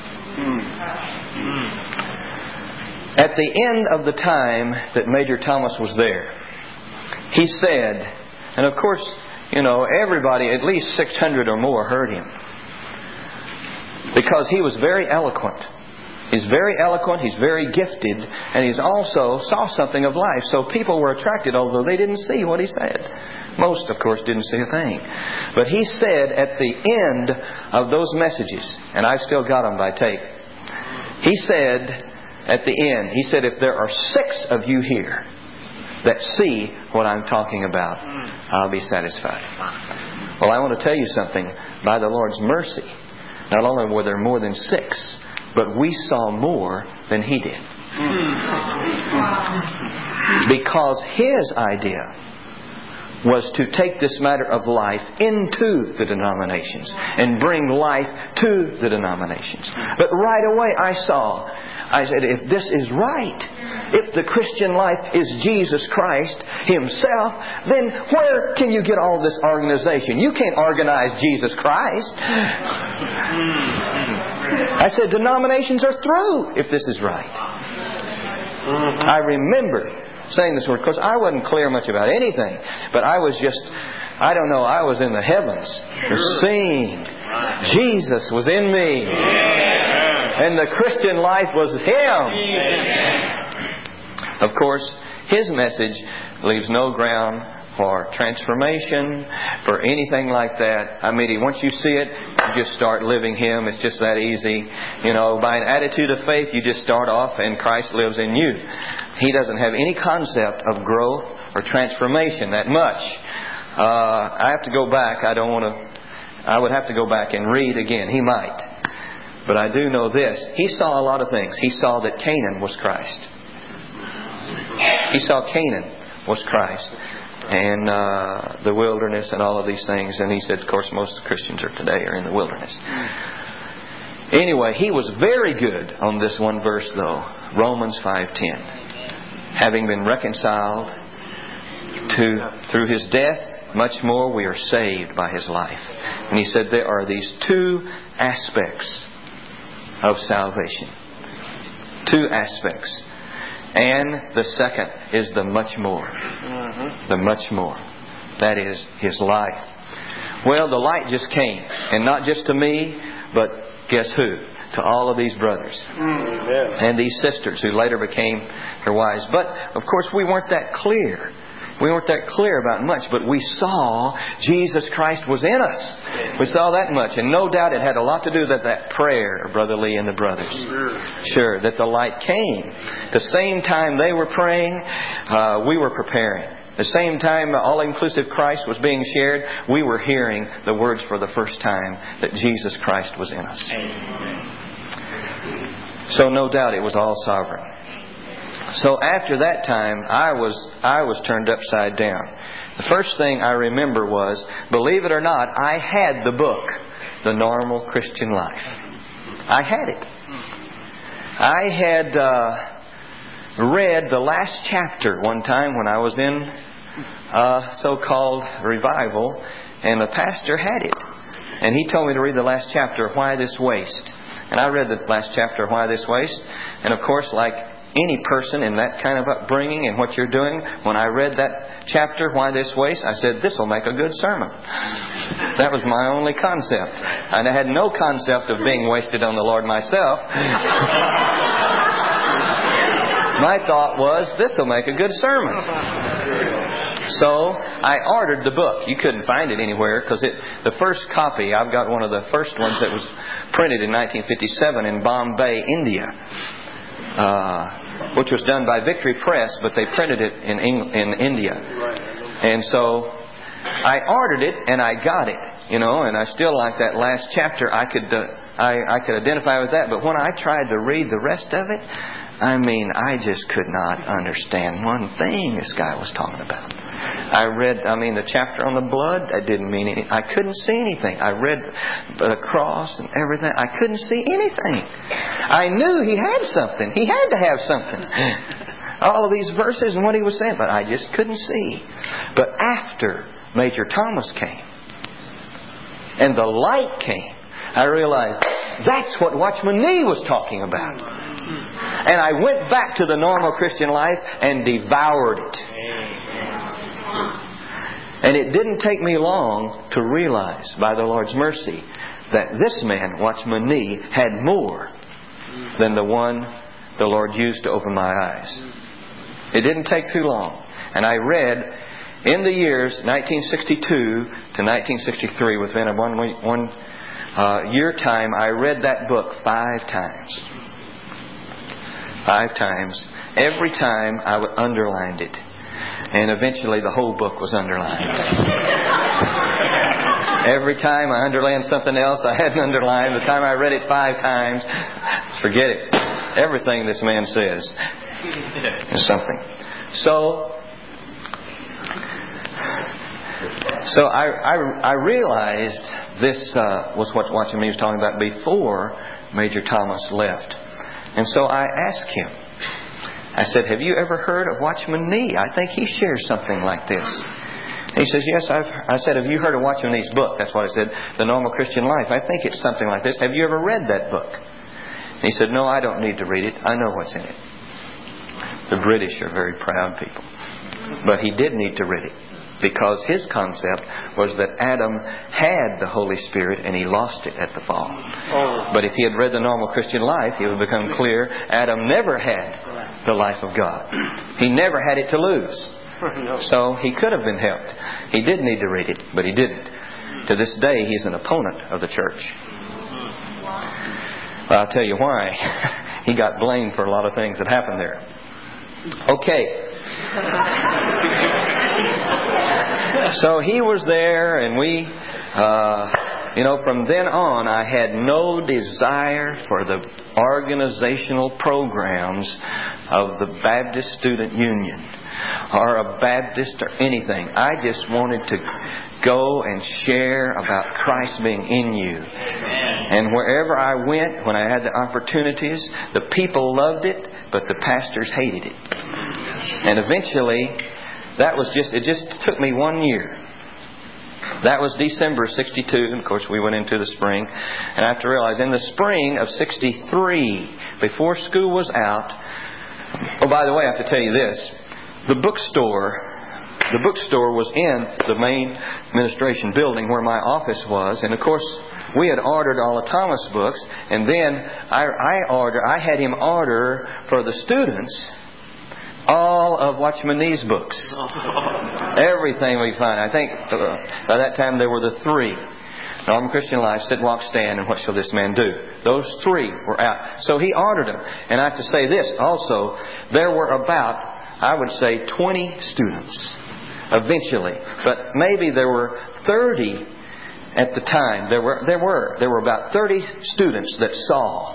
At the end of the time that Major Thomas was there, he said, and of course, you know, everybody, at least six hundred or more, heard him. Because he was very eloquent. He's very eloquent, he's very gifted, and he's also saw something of life. So people were attracted, although they didn't see what he said. Most, of course, didn't see a thing. But he said at the end of those messages, and I've still got them by tape, he said at the end, he said, if there are six of you here that see what I'm talking about, I'll be satisfied. Well, I want to tell you something. By the Lord's mercy, not only were there more than six, but we saw more than he did. Because his idea was to take this matter of life into the denominations and bring life to the denominations. But right away I saw, I said, if this is right, if the Christian life is Jesus Christ Himself, then where can you get all this organization? You can't organize Jesus Christ. I said, denominations are through if this is right. I remember saying this word because I wasn't clear much about anything, but I was just, I don't know, I was in the heavens seeing Jesus was in me and the Christian life was Him. Of course, his message leaves no ground for transformation, for anything like that. I mean, once you see it, you just start living Him. It's just that easy. You know, by an attitude of faith, you just start off and Christ lives in you. He doesn't have any concept of growth or transformation that much. Uh, I have to go back. I don't want to... I would have to go back and read again. He might. But I do know this. He saw a lot of things. He saw that Canaan was Christ. He saw Canaan was Christ. And uh, the wilderness and all of these things. And he said, of course, most Christians are today are in the wilderness. Anyway, he was very good on this one verse, though. Romans five ten. Having been reconciled to through His death, much more we are saved by His life. And he said there are these two aspects of salvation. Two aspects. And the second is the much more. Mm-hmm. The much more. That is His life. Well, the light just came. And not just to me, but guess who? To all of these brothers. Mm-hmm. And these sisters who later became their wives. But, of course, we weren't that clear. We weren't that clear about much, but we saw Jesus Christ was in us. We saw that much. And no doubt it had a lot to do with that prayer of Brother Lee and the brothers. Sure. Sure, that the light came. The same time they were praying, uh, we were preparing. The same time all-inclusive Christ was being shared, we were hearing the words for the first time that Jesus Christ was in us. Amen. So no doubt it was all sovereign. So after that time, I was I was turned upside down. The first thing I remember was, believe it or not, I had the book. The Normal Christian Life. I had it. I had uh, read the last chapter one time when I was in a so-called revival, and the pastor had it. And he told me to read the last chapter, Why This Waste? And I read the last chapter, Why This Waste? And of course, like any person in that kind of upbringing and what you're doing, when I read that chapter, Why This Waste? I said, this will make a good sermon. That was my only concept. And I had no concept of being wasted on the Lord myself. My thought was, this will make a good sermon. So I ordered the book. You couldn't find it anywhere because it, the first copy, I've got one of the first ones that was printed in nineteen fifty-seven in Bombay, India, uh, which was done by Victory Press, but they printed it in Eng- in India. And so I ordered it and I got it, you know, and I still like that last chapter. I could uh, I, I could identify with that, but when I tried to read the rest of it, I mean, I just could not understand one thing this guy was talking about. I read, I mean, the chapter on the blood, I didn't mean anything. I couldn't see anything. I read the cross and everything. I couldn't see anything. I knew he had something. He had to have something. All of these verses and what he was saying, but I just couldn't see. But after Major Thomas came and the light came, I realized that's what Watchman Nee was talking about. And I went back to the Normal Christian Life and devoured it. And it didn't take me long to realize, by the Lord's mercy, that this man, Watchman Nee, had more than the one the Lord used to open my eyes. It didn't take too long. And I read, in the years nineteen sixty-two to nineteen sixty-three, within a one, one uh, year time, I read that book five times. Five times. Every time I would underline it. And eventually the whole book was underlined. Every time I underlined something else I hadn't underlined. The time I read it five times, forget it. Everything this man says is something. So, so I, I, I realized this uh, was what Watchman Nee was talking about before Major Thomas left. And so I asked him, I said, have you ever heard of Watchman Nee? I think he shares something like this. He says, yes, I've. I said, have you heard of Watchman Nee's book? That's what I said, The Normal Christian Life. I think it's something like this. Have you ever read that book? And he said, no, I don't need to read it. I know what's in it. The British are very proud people. But he did need to read it. Because his concept was that Adam had the Holy Spirit and he lost it at the fall. Oh. But if he had read The Normal Christian Life, it would become clear Adam never had the life of God. He never had it to lose. So he could have been helped. He did need to read it, but he didn't. To this day, he's an opponent of the church. Well, I'll tell you why. He got blamed for a lot of things that happened there. Okay. So he was there, and we, uh, you know, from then on, I had no desire for the organizational programs of the Baptist Student Union or a Baptist or anything. I just wanted to go and share about Christ being in you. And wherever I went, when I had the opportunities, the people loved it, but the pastors hated it. And eventually, that was just, it just took me one year. That was December of sixty-two, and of course we went into the spring. And I have to realize, in the spring of sixty-three, before school was out, oh, by the way, I have to tell you this, the bookstore, the bookstore was in the main administration building where my office was, and of course we had ordered all of Thomas' books, and then I, I ordered, I had him order for the students all of Watchman Nee's books. Everything we find. I think uh, by that time there were the three. Normal Christian Life, Sit, Walk, Stand, and What Shall This Man Do? Those three were out. So he ordered them. And I have to say this also. There were about, I would say, twenty students eventually. But maybe there were thirty at the time. There were, there were, there were about thirty students that saw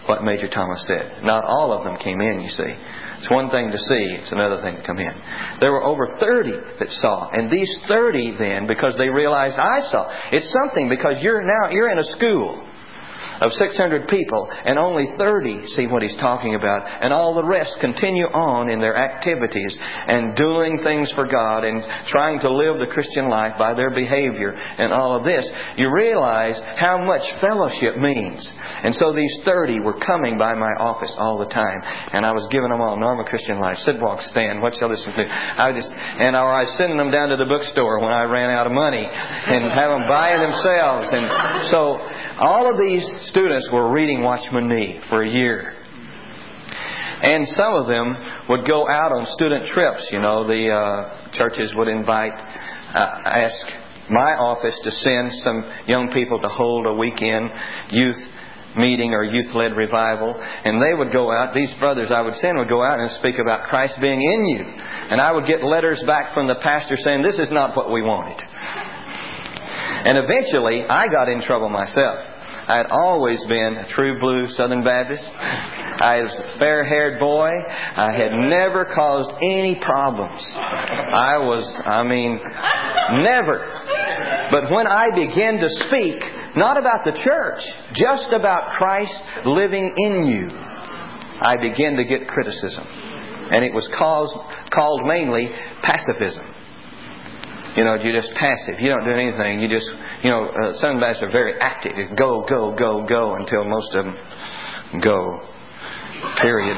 what Major Thomas said. Not all of them came in, you see. It's one thing to see, it's another thing to come in. There were over thirty that saw. And these thirty then, because they realized I saw. It's something because you're now you're in a school of six hundred people, and only thirty see what he's talking about, and all the rest continue on in their activities and doing things for God and trying to live the Christian life by their behavior and all of this. You realize how much fellowship means. And so these thirty were coming by my office all the time, and I was giving them all normal Christian life. Sit, walk, stand. What shall I listen to? I just and or I was sending them down to the bookstore when I ran out of money and have them buy themselves. And so all of these students were reading Watchman Nee for a year. And some of them would go out on student trips. You know, the uh, churches would invite, uh, ask my office to send some young people to hold a weekend youth meeting or youth-led revival. And they would go out, these brothers I would send would go out and speak about Christ being in you. And I would get letters back from the pastor saying, this is not what we wanted. And eventually, I got in trouble myself. I had always been a true blue Southern Baptist. I was a fair-haired boy. I had never caused any problems. I was, I mean, never. But when I began to speak, not about the church, just about Christ living in you, I began to get criticism. And it was caused, called mainly pacifism. You know, you're just passive. You don't do anything. You just, you know, uh, Southern Baptists are very active. Go, go, go, go until most of them go. Period.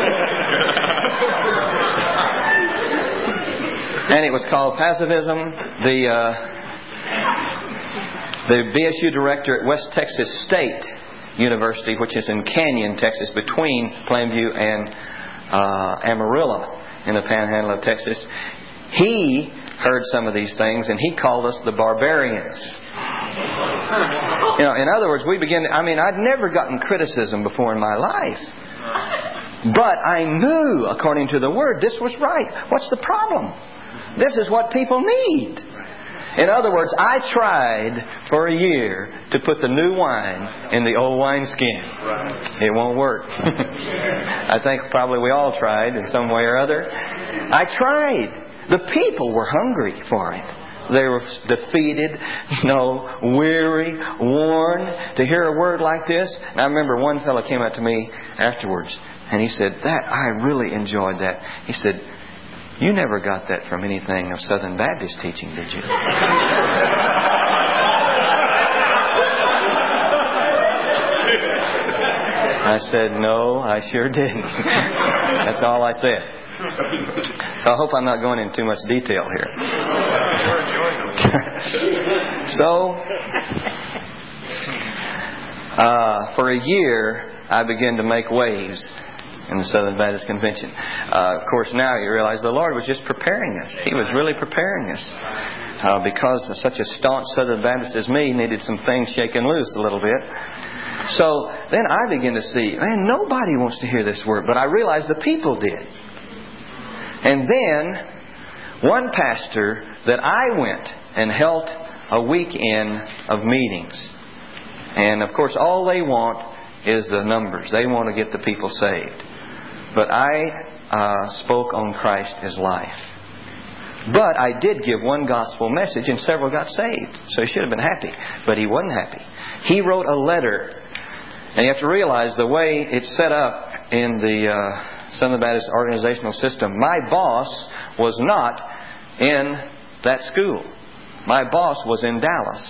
And it was called pacifism. The uh, the B S U director at West Texas State University, which is in Canyon, Texas, between Plainview and uh, Amarillo in the Panhandle of Texas, he heard some of these things, and he called us the barbarians. You know, in other words, we began to, I mean, I'd never gotten criticism before in my life. But I knew, according to the Word, this was right. What's the problem? This is what people need. In other words, I tried for a year to put the new wine in the old wineskin. It won't work. I think probably we all tried in some way or other. I tried. The people were hungry for it. They were defeated, you know, weary, worn. To hear a word like this. And I remember one fellow came up to me afterwards, and he said, "That I really enjoyed that." He said, "You never got that from anything of Southern Baptist teaching, did you?" I said, "No, I sure didn't." That's all I said. So I hope I'm not going into too much detail here. So, uh, for a year, I began to make waves in the Southern Baptist Convention. Uh, of course, now you realize the Lord was just preparing us. He was really preparing us. Uh, because such a staunch Southern Baptist as me needed some things shaken loose a little bit. So then I began to see, man, nobody wants to hear this word. But I realized the people did. And then one pastor that I went and held a weekend of meetings. And of course all they want is the numbers. They want to get the people saved. But I uh, spoke on Christ as life. But I did give one gospel message and several got saved. So he should have been happy. But he wasn't happy. He wrote a letter. And you have to realize the way it's set up in the Uh, Southern Baptist organizational system. My boss was not in that school. My boss was in Dallas.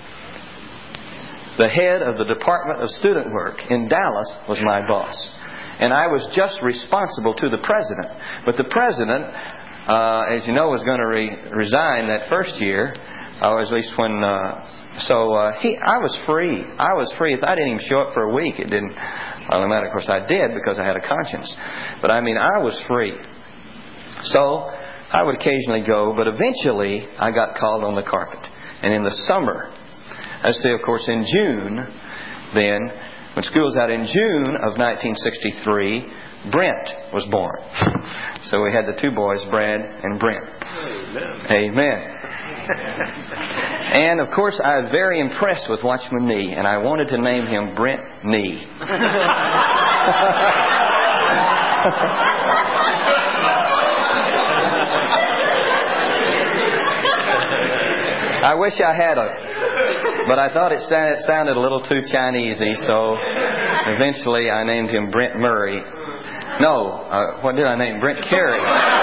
The head of the Department of Student Work in Dallas was my boss. And I was just responsible to the president. But the president, uh, as you know, was going to re- resign that first year, or at least when... Uh, So uh, he, I was free. I was free. If I didn't even show up for a week, it didn't. Well, no matter, of course, I did because I had a conscience. But I mean, I was free. So I would occasionally go, but eventually I got called on the carpet. And in the summer, I say, of course, in June, then when school was out in June of nineteen sixty-three, Brent was born. So we had the two boys, Brad and Brent. Amen. Amen. And, of course, I was very impressed with Watchman Nee, and I wanted to name him Brent Nee. I wish I had a, but I thought it sounded a little too Chinesey, so eventually I named him Brent Murray. No, uh, what did I name? Brent Carey.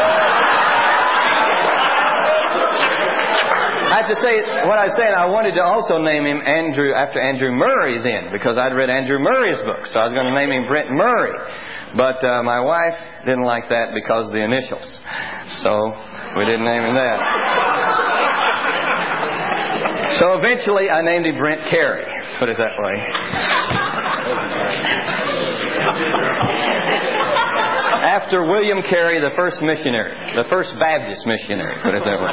I have to say, what I was saying, I wanted to also name him Andrew after Andrew Murray then, because I'd read Andrew Murray's book, so I was going to name him Brent Murray. But uh, my wife didn't like that because of the initials, so we didn't name him that. So eventually I named him Brent Carey, put it that way. After William Carey, the first missionary, the first Baptist missionary, put it that way.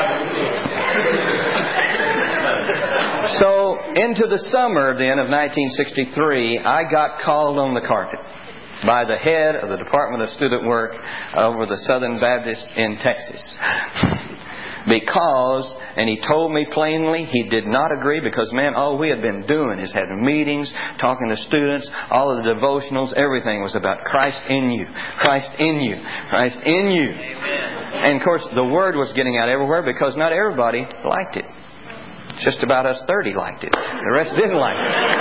So, into the summer then of nineteen sixty-three, I got called on the carpet by the head of the Department of Student Work over the Southern Baptist in Texas. Because, and he told me plainly, he did not agree because, man, all we had been doing is having meetings, talking to students, all of the devotionals, everything was about Christ in you, Christ in you, Christ in you. Amen. And, of course, the word was getting out everywhere because not everybody liked it. Just about us thirty liked it. The rest didn't like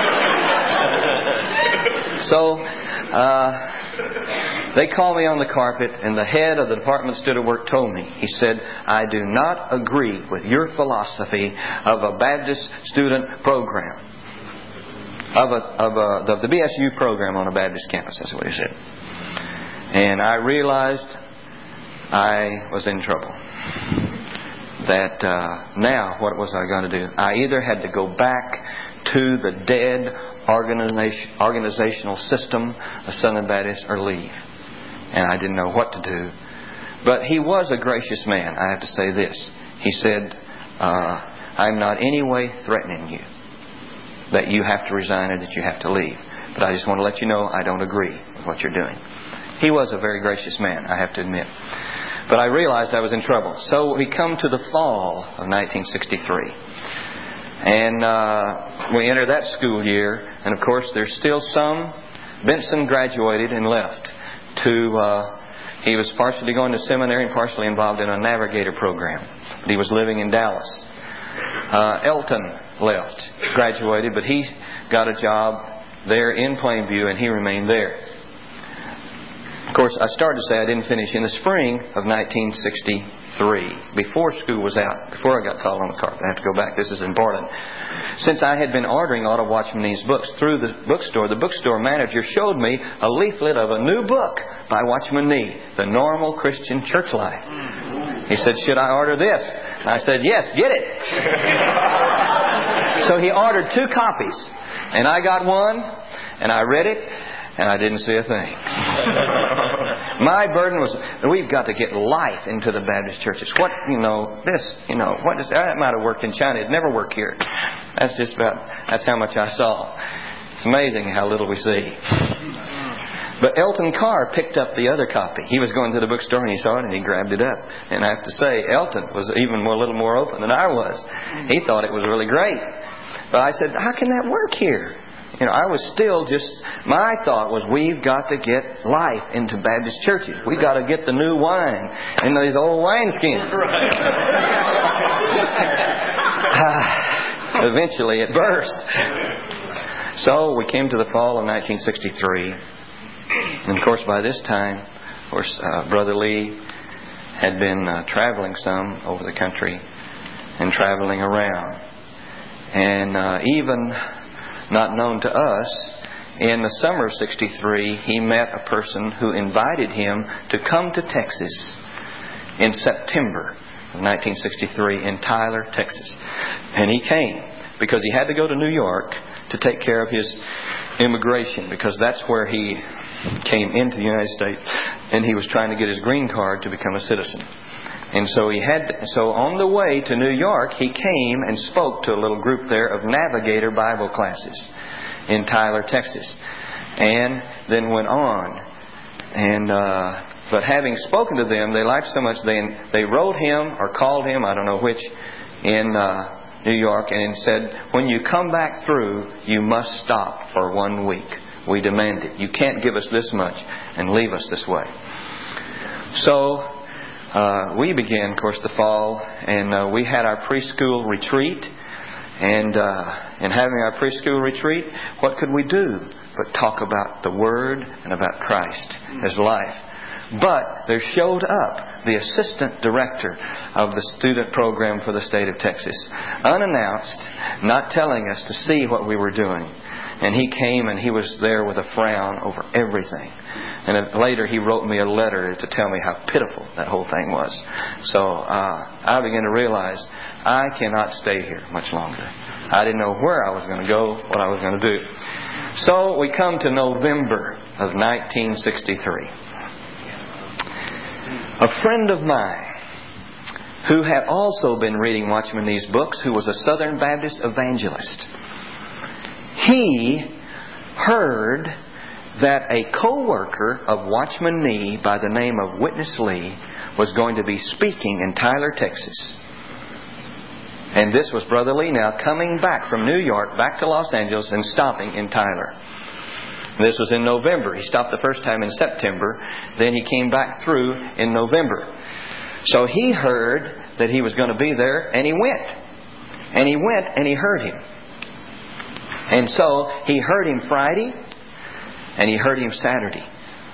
it. So, uh, they called me on the carpet, and the head of the Department of Student Work told me, he said, I do not agree with your philosophy of a Baptist student program. Of, a, of, a, of the B S U program on a Baptist campus. That's what he said. And I realized I was in trouble. That uh, now, what was I going to do? I either had to go back to the dead organization, organizational system of Southern Baptist or leave. And I didn't know what to do. But he was a gracious man, I have to say this. He said, uh, I'm not any way threatening you that you have to resign or that you have to leave. But I just want to let you know I don't agree with what you're doing. He was a very gracious man, I have to admit. But I realized I was in trouble. So we come to the fall of nineteen sixty-three. And uh, we enter that school year. And of course, there's still some. Benson graduated and left. To uh, he was partially going to seminary and partially involved in a navigator program. But he was living in Dallas. Uh, Elton left, graduated, but he got a job there in Plainview, and he remained there. Of course, I started to say I didn't finish in the spring of nineteen sixty-three, before school was out, before I got called on the carpet. I have to go back. This is important. Since I had been ordering all of Watchman Nee's books through the bookstore, the bookstore manager showed me a leaflet of a new book by Watchman Nee, The Normal Christian Church Life. He said, should I order this? And I said, yes, get it. So he ordered two copies. And I got one, and I read it, and I didn't see a thing. My burden was, we've got to get life into the Baptist churches. What, you know, this, you know, what does that might have worked in China. It never worked here. That's just about, that's how much I saw. It's amazing how little we see. But Elton Carr picked up the other copy. He was going to the bookstore and he saw it and he grabbed it up. And I have to say, Elton was even more, a little more open than I was. He thought it was really great. But I said, how can that work here? You know, I was still just, my thought was, we've got to get life into Baptist churches. We've got to get the new wine in these old wineskins. uh, eventually it burst. So we came to the fall of nineteen sixty-three. And of course, by this time, of course, uh, Brother Lee had been uh, traveling some over the country and traveling around. And uh, even not known to us, in the summer of sixty-three, he met a person who invited him to come to Texas in September of nineteen sixty-three in Tyler, Texas. And he came because he had to go to New York to take care of his immigration, because that's where he came into the United States, and he was trying to get his green card to become a citizen. And so he had to, so on the way to New York, he came and spoke to a little group there of Navigator Bible classes in Tyler, Texas, and then went on. And uh, but having spoken to them, they liked so much they they wrote him or called him, I don't know which, in uh, New York, and said, when you come back through, you must stop for one week. We demand it. You can't give us this much and leave us this way. So uh, we began, of course, the fall, and uh, we had our preschool retreat. And uh, in having our preschool retreat, what could we do but talk about the Word and about Christ as life? But there showed up the assistant director of the student program for the state of Texas, unannounced, not telling us to see what we were doing. And he came and he was there with a frown over everything. And later he wrote me a letter to tell me how pitiful that whole thing was. So uh, I began to realize I cannot stay here much longer. I didn't know where I was going to go, what I was going to do. So we come to November of nineteen sixty-three. A friend of mine who had also been reading Watchman Nee's books, who was a Southern Baptist evangelist, he heard that a co-worker of Watchman Nee by the name of Witness Lee was going to be speaking in Tyler, Texas. And this was Brother Lee now coming back from New York, back to Los Angeles, and stopping in Tyler. This was in November. He stopped the first time in September. Then he came back through in November. So he heard that he was going to be there, and he went. And he went and he heard him. And so he heard him Friday, and he heard him Saturday.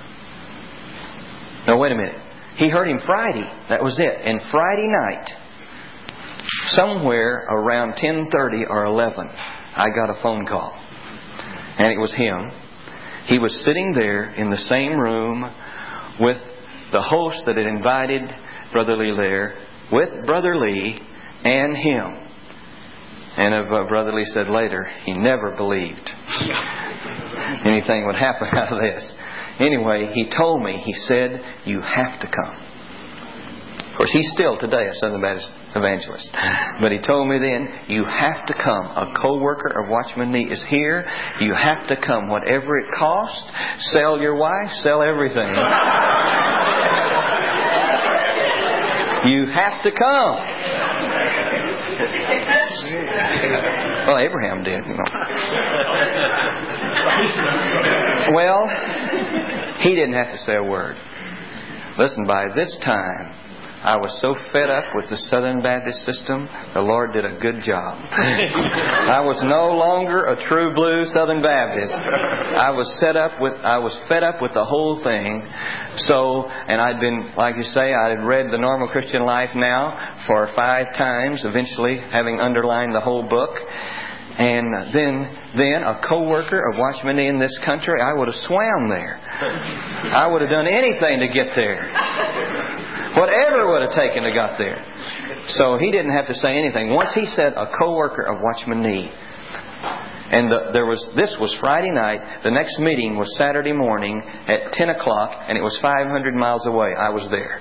No, wait a minute. He heard him Friday. That was it. And Friday night, somewhere around ten thirty or eleven, I got a phone call. And it was him. He was sitting there in the same room with the host that had invited Brother Lee there, with Brother Lee and him. And uh, Brother Lee said later, he never believed anything would happen out of this. Anyway, he told me, he said, you have to come. Of course, he's still today a Southern Baptist evangelist. But he told me then, you have to come. A co-worker of Watchman Nee is here. You have to come. Whatever it costs, sell your wife, sell everything. You have to come. Well, Abraham did, you know. Well, he didn't have to say a word. Listen, by this time, I was so fed up with the Southern Baptist system, the Lord did a good job. I was no longer a true blue Southern Baptist. I was set up with, I was fed up with the whole thing. So, and I'd been, like you say, I had read The Normal Christian Life now for five times, eventually having underlined the whole book. And then, then a co-worker of Watchman Nee in this country, I would have swam there. I would have done anything to get there. Whatever it would have taken to got there. So he didn't have to say anything. Once he said a co-worker of Watchman Nee, and the, there was this was Friday night. The next meeting was Saturday morning at ten o'clock, and it was five hundred miles away. I was there.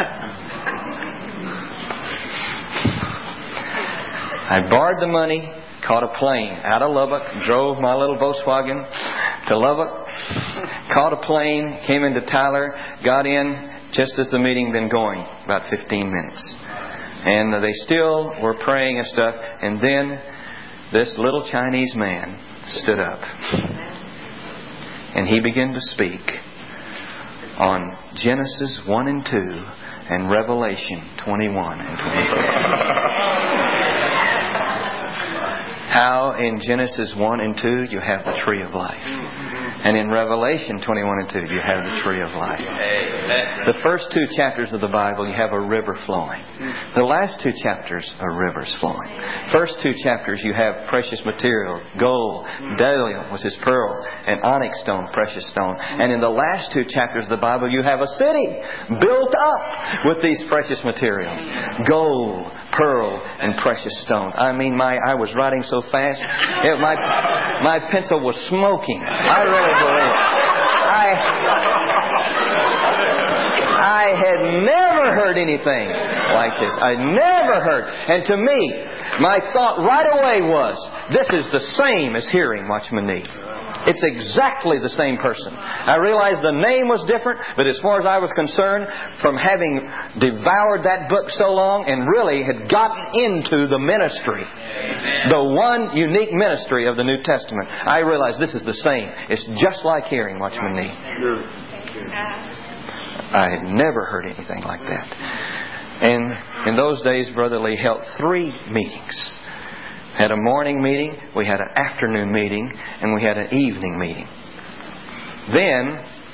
I borrowed the money, caught a plane out of Lubbock, drove my little Volkswagen to Lubbock, caught a plane, came into Tyler, got in just as the meeting had been going, about fifteen minutes. And they still were praying and stuff. And then this little Chinese man stood up. And he began to speak on Genesis one and two and Revelation twenty-one and twenty-two. How in Genesis one and two you have the tree of life. And in Revelation twenty-one and two you have the tree of life. The first two chapters of the Bible you have a river flowing. The last two chapters are rivers flowing. First two chapters you have precious material, gold, bdellium was his pearl, and onyx stone, precious stone. And in the last two chapters of the Bible you have a city built up with these precious materials. Gold, pearl, and precious stone. I mean, my I was writing so fast, it, my my pencil was smoking. I really believe it. I I had never heard anything like this. I never heard. And to me, my thought right away was, this is the same as hearing Watchman Nee. It's exactly the same person. I realized the name was different, but as far as I was concerned, from having devoured that book so long and really had gotten into the ministry, the one unique ministry of the New Testament, I realized this is the same. It's just like hearing Watchman Nee. I had never heard anything like that. And in those days, Brother Lee held three meetings. Had a morning meeting, we had an afternoon meeting, and we had an evening meeting. Then,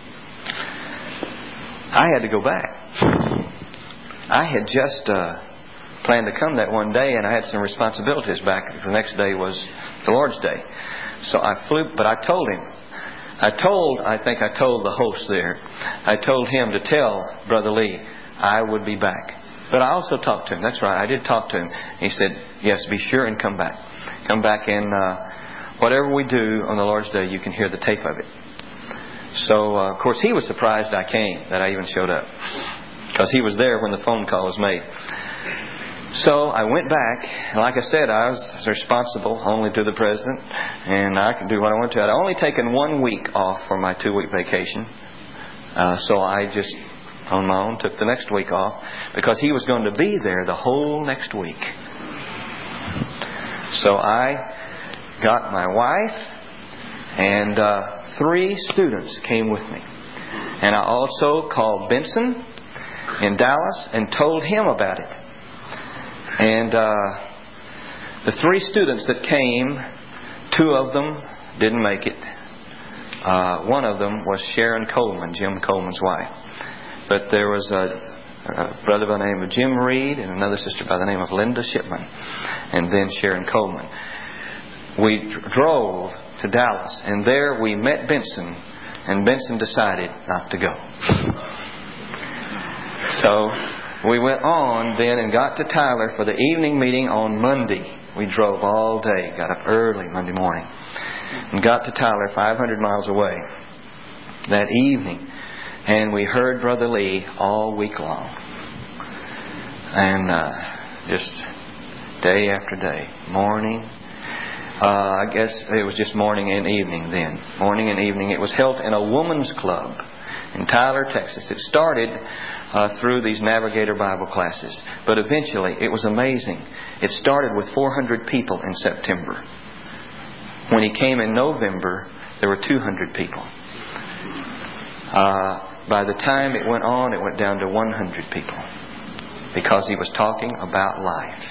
I had to go back. I had just uh, planned to come that one day, and I had some responsibilities back. The next day was the Lord's Day. So I flew, but I told him. I told, I think I told the host there, I told him to tell Brother Lee I would be back. But I also talked to him. That's right, I did talk to him. He said, yes, be sure and come back. Come back and uh, whatever we do on the Lord's Day, you can hear the tape of it. So, uh, of course, he was surprised I came, that I even showed up. Because he was there when the phone call was made. So I went back, and like I said, I was responsible only to the President, and I could do what I wanted to. I'd only taken one week off for my two-week vacation. Uh, so I just, on my own, took the next week off, because he was going to be there the whole next week. So I got my wife, and uh, three students came with me. And I also called Benson in Dallas and told him about it. And uh, the three students that came, two of them didn't make it. Uh, one of them was Sharon Coleman, Jim Coleman's wife. But there was a, a brother by the name of Jim Reed and another sister by the name of Linda Shipman. And then Sharon Coleman. We drove to Dallas, and there we met Benson, and Benson decided not to go. So we went on then and got to Tyler for the evening meeting on Monday. We drove all day, got up early Monday morning, and got to Tyler five hundred miles away that evening. And we heard Brother Lee all week long. And uh, just day after day, morning. Uh, I guess it was just morning and evening then. Morning and evening. It was held in a woman's club in Tyler, Texas. It started uh, through these Navigator Bible classes. But eventually, it was amazing. It started with four hundred people in September. When he came in November, there were two hundred people. Uh, by the time it went on, it went down to one hundred people. Because he was talking about life.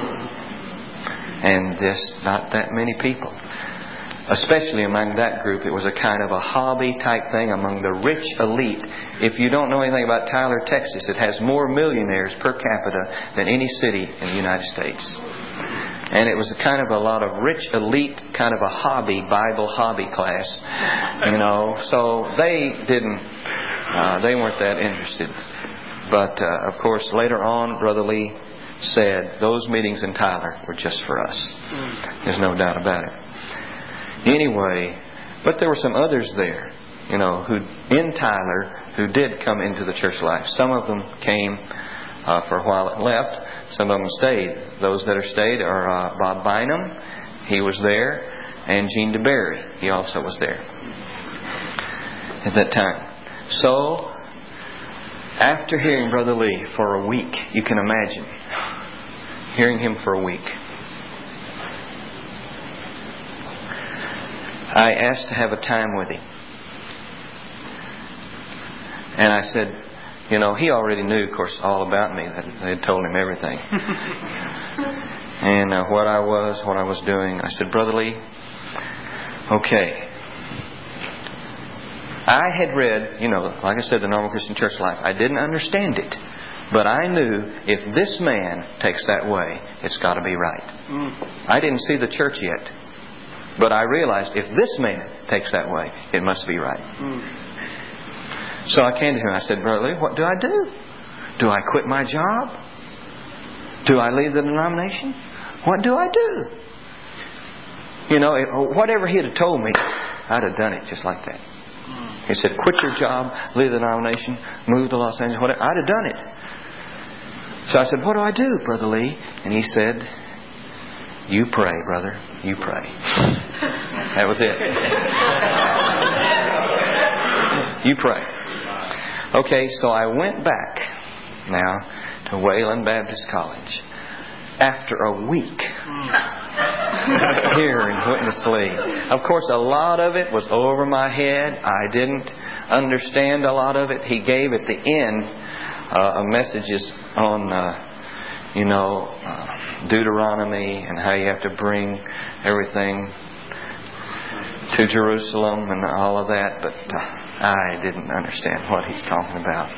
And there's not that many people. Especially among that group, it was a kind of a hobby type thing among the rich elite. If you don't know anything about Tyler, Texas, it has more millionaires per capita than any city in the United States. And it was a kind of a lot of rich elite, kind of a hobby, Bible hobby class. You know, so they didn't, uh, they weren't that interested. But, uh, of course, later on, Brother Lee said those meetings in Tyler were just for us. There's no doubt about it. Anyway, but there were some others there, you know, who in Tyler who did come into the church life. Some of them came uh, for a while and left. Some of them stayed. Those that are stayed are uh, Bob Bynum. He was there. And Gene DeBerry. He also was there at that time. So, after hearing Brother Lee for a week, you can imagine hearing him for a week. I asked to have a time with him. And I said, you know, he already knew, of course, all about me. They had told him everything. And uh, what I was, what I was doing. I said, Brother Lee, okay. I had read, you know, like I said, the Normal Christian Church Life. I didn't understand it. But I knew if this man takes that way, it's got to be right. Mm. I didn't see the church yet. But I realized if this man takes that way, it must be right. Mm. So I came to him and I said, Brother Lee, what do I do? Do I quit my job? Do I leave the denomination? What do I do? You know, if, whatever he had told me, I'd have done it just like that. He said, quit your job, leave the denomination, move to Los Angeles, whatever. I'd have done it. So I said, what do I do, Brother Lee? And he said, you pray, brother. You pray. That was it. You pray. Okay, so I went back now to Wayland Baptist College after a week here in Witness Lee. Of course, a lot of it was over my head. I didn't understand a lot of it. He gave at the end uh, messages on, uh, you know, uh, Deuteronomy and how you have to bring everything to Jerusalem and all of that. But uh, I didn't understand what he's talking about.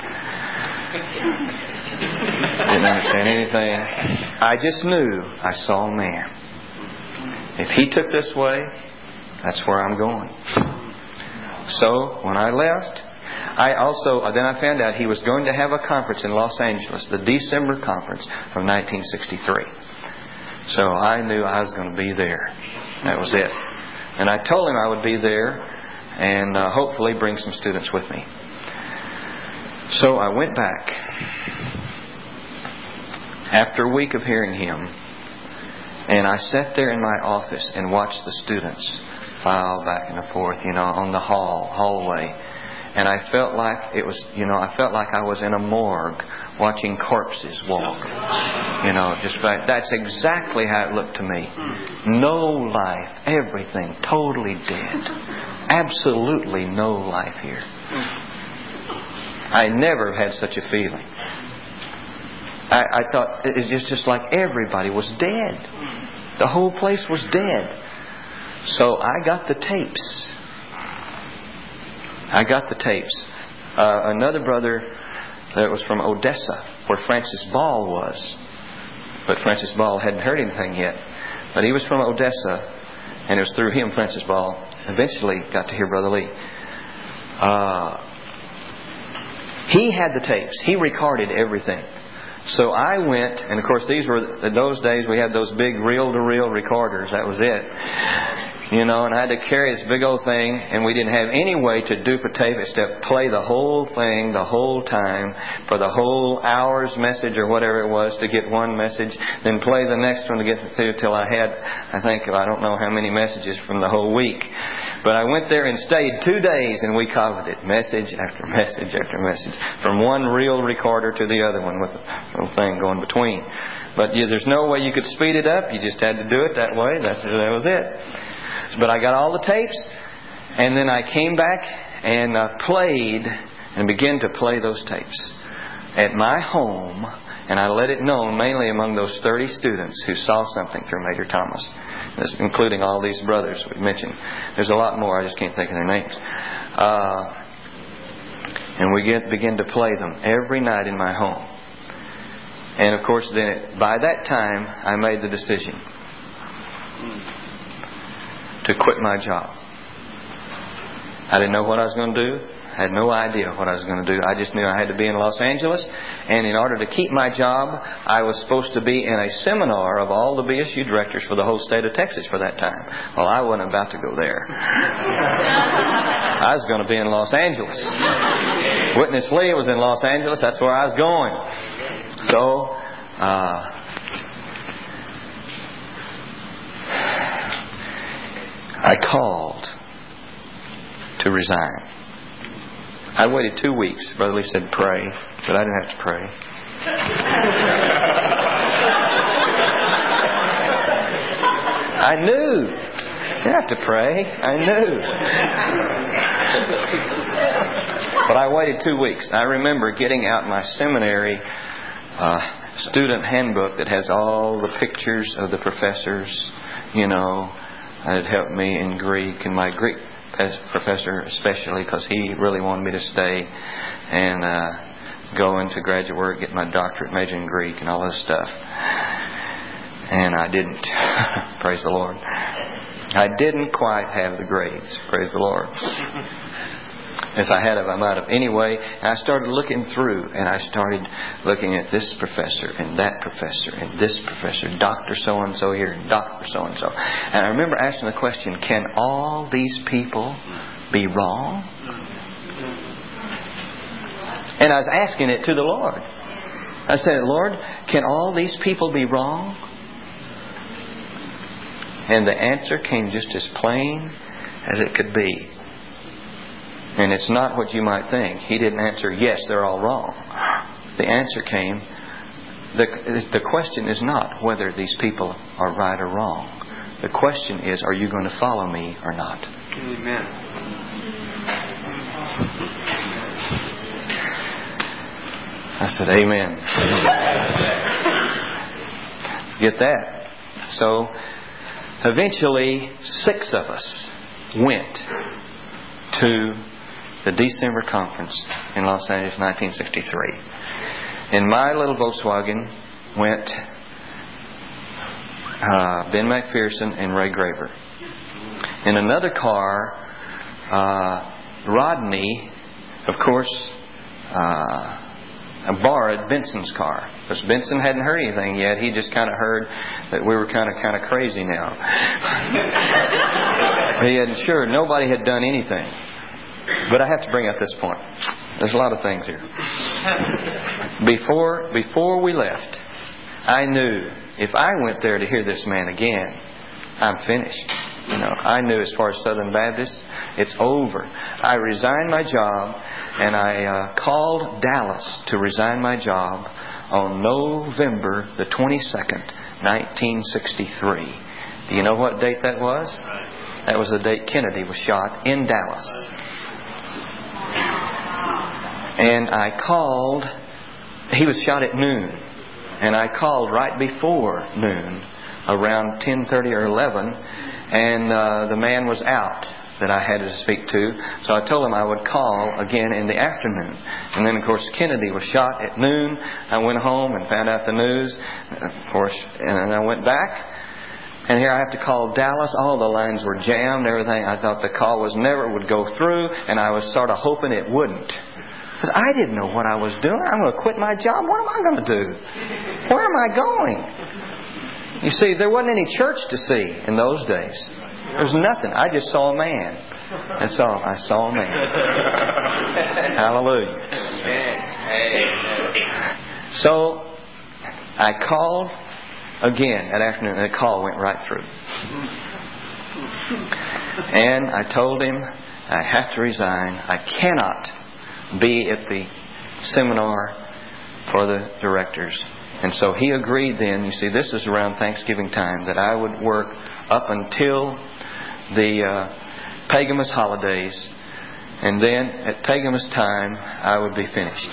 Didn't understand anything. I just knew I saw a man. If he took this way, that's where I'm going. So when I left, I also then I found out he was going to have a conference in Los Angeles, the December conference of nineteen sixty-three. So I knew I was going to be there. That was it. And I told him I would be there and uh, hopefully bring some students with me. So I went back after a week of hearing him, and I sat there in my office and watched the students file back and forth, you know, on the hall, hallway. And I felt like it was, you know, I felt like I was in a morgue watching corpses walk. You know, just like, that's exactly how it looked to me. No life, everything totally dead. Absolutely no life here. I never had such a feeling. I, I thought it was just like everybody was dead. The whole place was dead. So I got the tapes. I got the tapes. Uh, another brother that was from Odessa, where Francis Ball was. But Francis Ball hadn't heard anything yet. But he was from Odessa, and it was through him, Francis Ball, eventually got to hear Brother Lee. Uh, he had the tapes. He recorded everything. So I went, and of course these were, in those days we had those big reel-to-reel recorders. That was it. You know, and I had to carry this big old thing, and we didn't have any way to duplicate it except play the whole thing the whole time for the whole hour's message or whatever it was to get one message, then play the next one to get through till I had, I think, I don't know how many messages from the whole week. But I went there and stayed two days, and we covered it, message after message after message, from one reel recorder to the other one with a little thing going between. But yeah, there's no way you could speed it up. You just had to do it that way. That's, that was it. But I got all the tapes, and then I came back and uh, played and began to play those tapes at my home, and I let it known mainly among those thirty students who saw something through Major Thomas, this, including all these brothers we mentioned. There's a lot more, I just can't think of their names. Uh, and we get, begin to play them every night in my home. And of course, then by that time, I made the decision to quit my job. I didn't know what I was going to do. I had no idea what I was going to do. I just knew I had to be in Los Angeles. And in order to keep my job, I was supposed to be in a seminar of all the B S U directors for the whole state of Texas for that time. Well, I wasn't about to go there. I was going to be in Los Angeles. Witness Lee was in Los Angeles. That's where I was going. So, uh, I called to resign. I waited two weeks. Brother Lee said, pray. But I didn't have to pray. I knew. You didn't have to pray. I knew. But I waited two weeks. I remember getting out my seminary uh, student handbook that has all the pictures of the professors, you know, that helped me in Greek, and my Greek professor especially, because he really wanted me to stay and uh, go into graduate work, get my doctorate, major in Greek, and all this stuff. And I didn't. Praise the Lord. I didn't quite have the grades. Praise the Lord. If I had, I might have. Anyway, I started looking through, and I started looking at this professor and that professor and this professor, Doctor so-and-so here and Doctor so-and-so. And I remember asking the question, can all these people be wrong? And I was asking it to the Lord. I said, Lord, can all these people be wrong? And the answer came just as plain as it could be. And it's not what you might think. He didn't answer, yes, they're all wrong. The answer came, the, the question is not whether these people are right or wrong. The question is, are you going to follow me or not? Amen. I said, amen. Get that? So, eventually, six of us went to the December conference in Los Angeles, nineteen sixty-three. In my little Volkswagen went uh, Ben McPherson and Ray Graver. In another car, uh, Rodney, of course, uh, borrowed Benson's car. Because Benson hadn't heard anything yet. He just kind of heard that we were kind of kind of crazy now. He hadn't sure. Nobody had done anything. But I have to bring up this point. There's a lot of things here. Before before we left, I knew if I went there to hear this man again, I'm finished. You know, I knew as far as Southern Baptist, it's over. I resigned my job, and I uh, called Dallas to resign my job on November the twenty-second, nineteen sixty-three. Do you know what date that was? That was the date Kennedy was shot in Dallas. And I called, he was shot at noon, and I called right before noon, around ten thirty or eleven, and uh, the man was out that I had to speak to. So I told him I would call again in the afternoon. And then, of course, Kennedy was shot at noon. I went home and found out the news, of course, and I went back. And here I have to call Dallas. All the lines were jammed, everything. I thought the call was never would go through, and I was sort of hoping it wouldn't. Because I didn't know what I was doing. I'm going to quit my job. What am I going to do? Where am I going? You see, there wasn't any church to see in those days. There was nothing. I just saw a man. That's all. I saw a man. Hallelujah. So, I called again that afternoon, and the call went right through. And I told him, I have to resign. I cannot be at the seminar for the directors. And so he agreed then, you see, this is around Thanksgiving time, that I would work up until the uh, Paganist holidays, and then at Paganist time, I would be finished.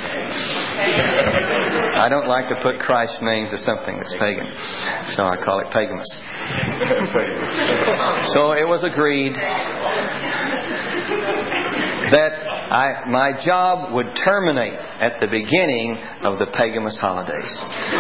I don't like to put Christ's name to something that's pagan, so I call it Paganist. So it was agreed that I, my job would terminate at the beginning of the Paganist holidays.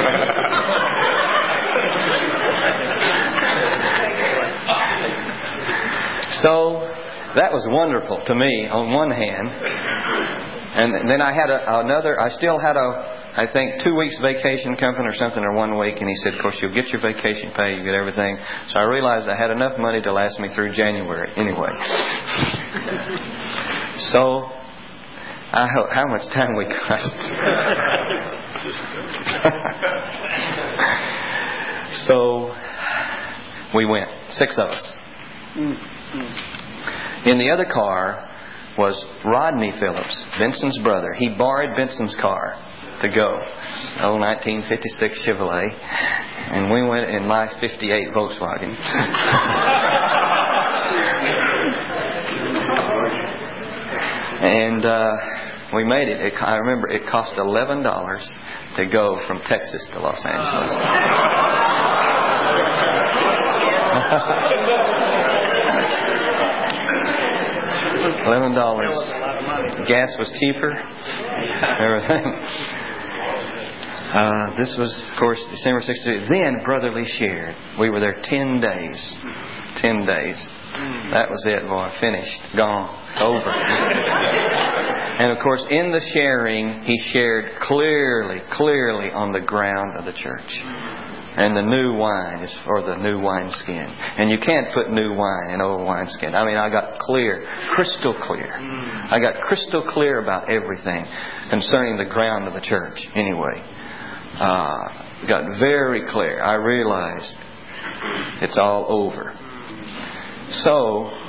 So that was wonderful to me on one hand. And then I had a, another, I still had a, I think, two weeks vacation coming or something, or one week. And he said, of course, you'll get your vacation pay, you get everything. So I realized I had enough money to last me through January anyway. So, I hope, how much time we got? So, we went, six of us. In the other car was Rodney Phillips, Benson's brother. He borrowed Benson's car to go. Old nineteen fifty-six Chevrolet. And we went in my fifty-eight Volkswagen. And uh, we made it. it. I remember it cost eleven dollars to go from Texas to Los Angeles. eleven dollars. Gas was cheaper. Everything. Uh, this was, of course, December sixteenth. Then Brotherly shared. We were there ten days. Ten days. That was it, boy. Finished. Gone. It's over. And of course, in the sharing, he shared clearly, clearly on the ground of the church. And the new wine is for the new wineskin. And you can't put new wine in old wineskin. I mean, I got clear, crystal clear. I got crystal clear about everything concerning the ground of the church. Anyway, uh, got very clear. I realized it's all over. So,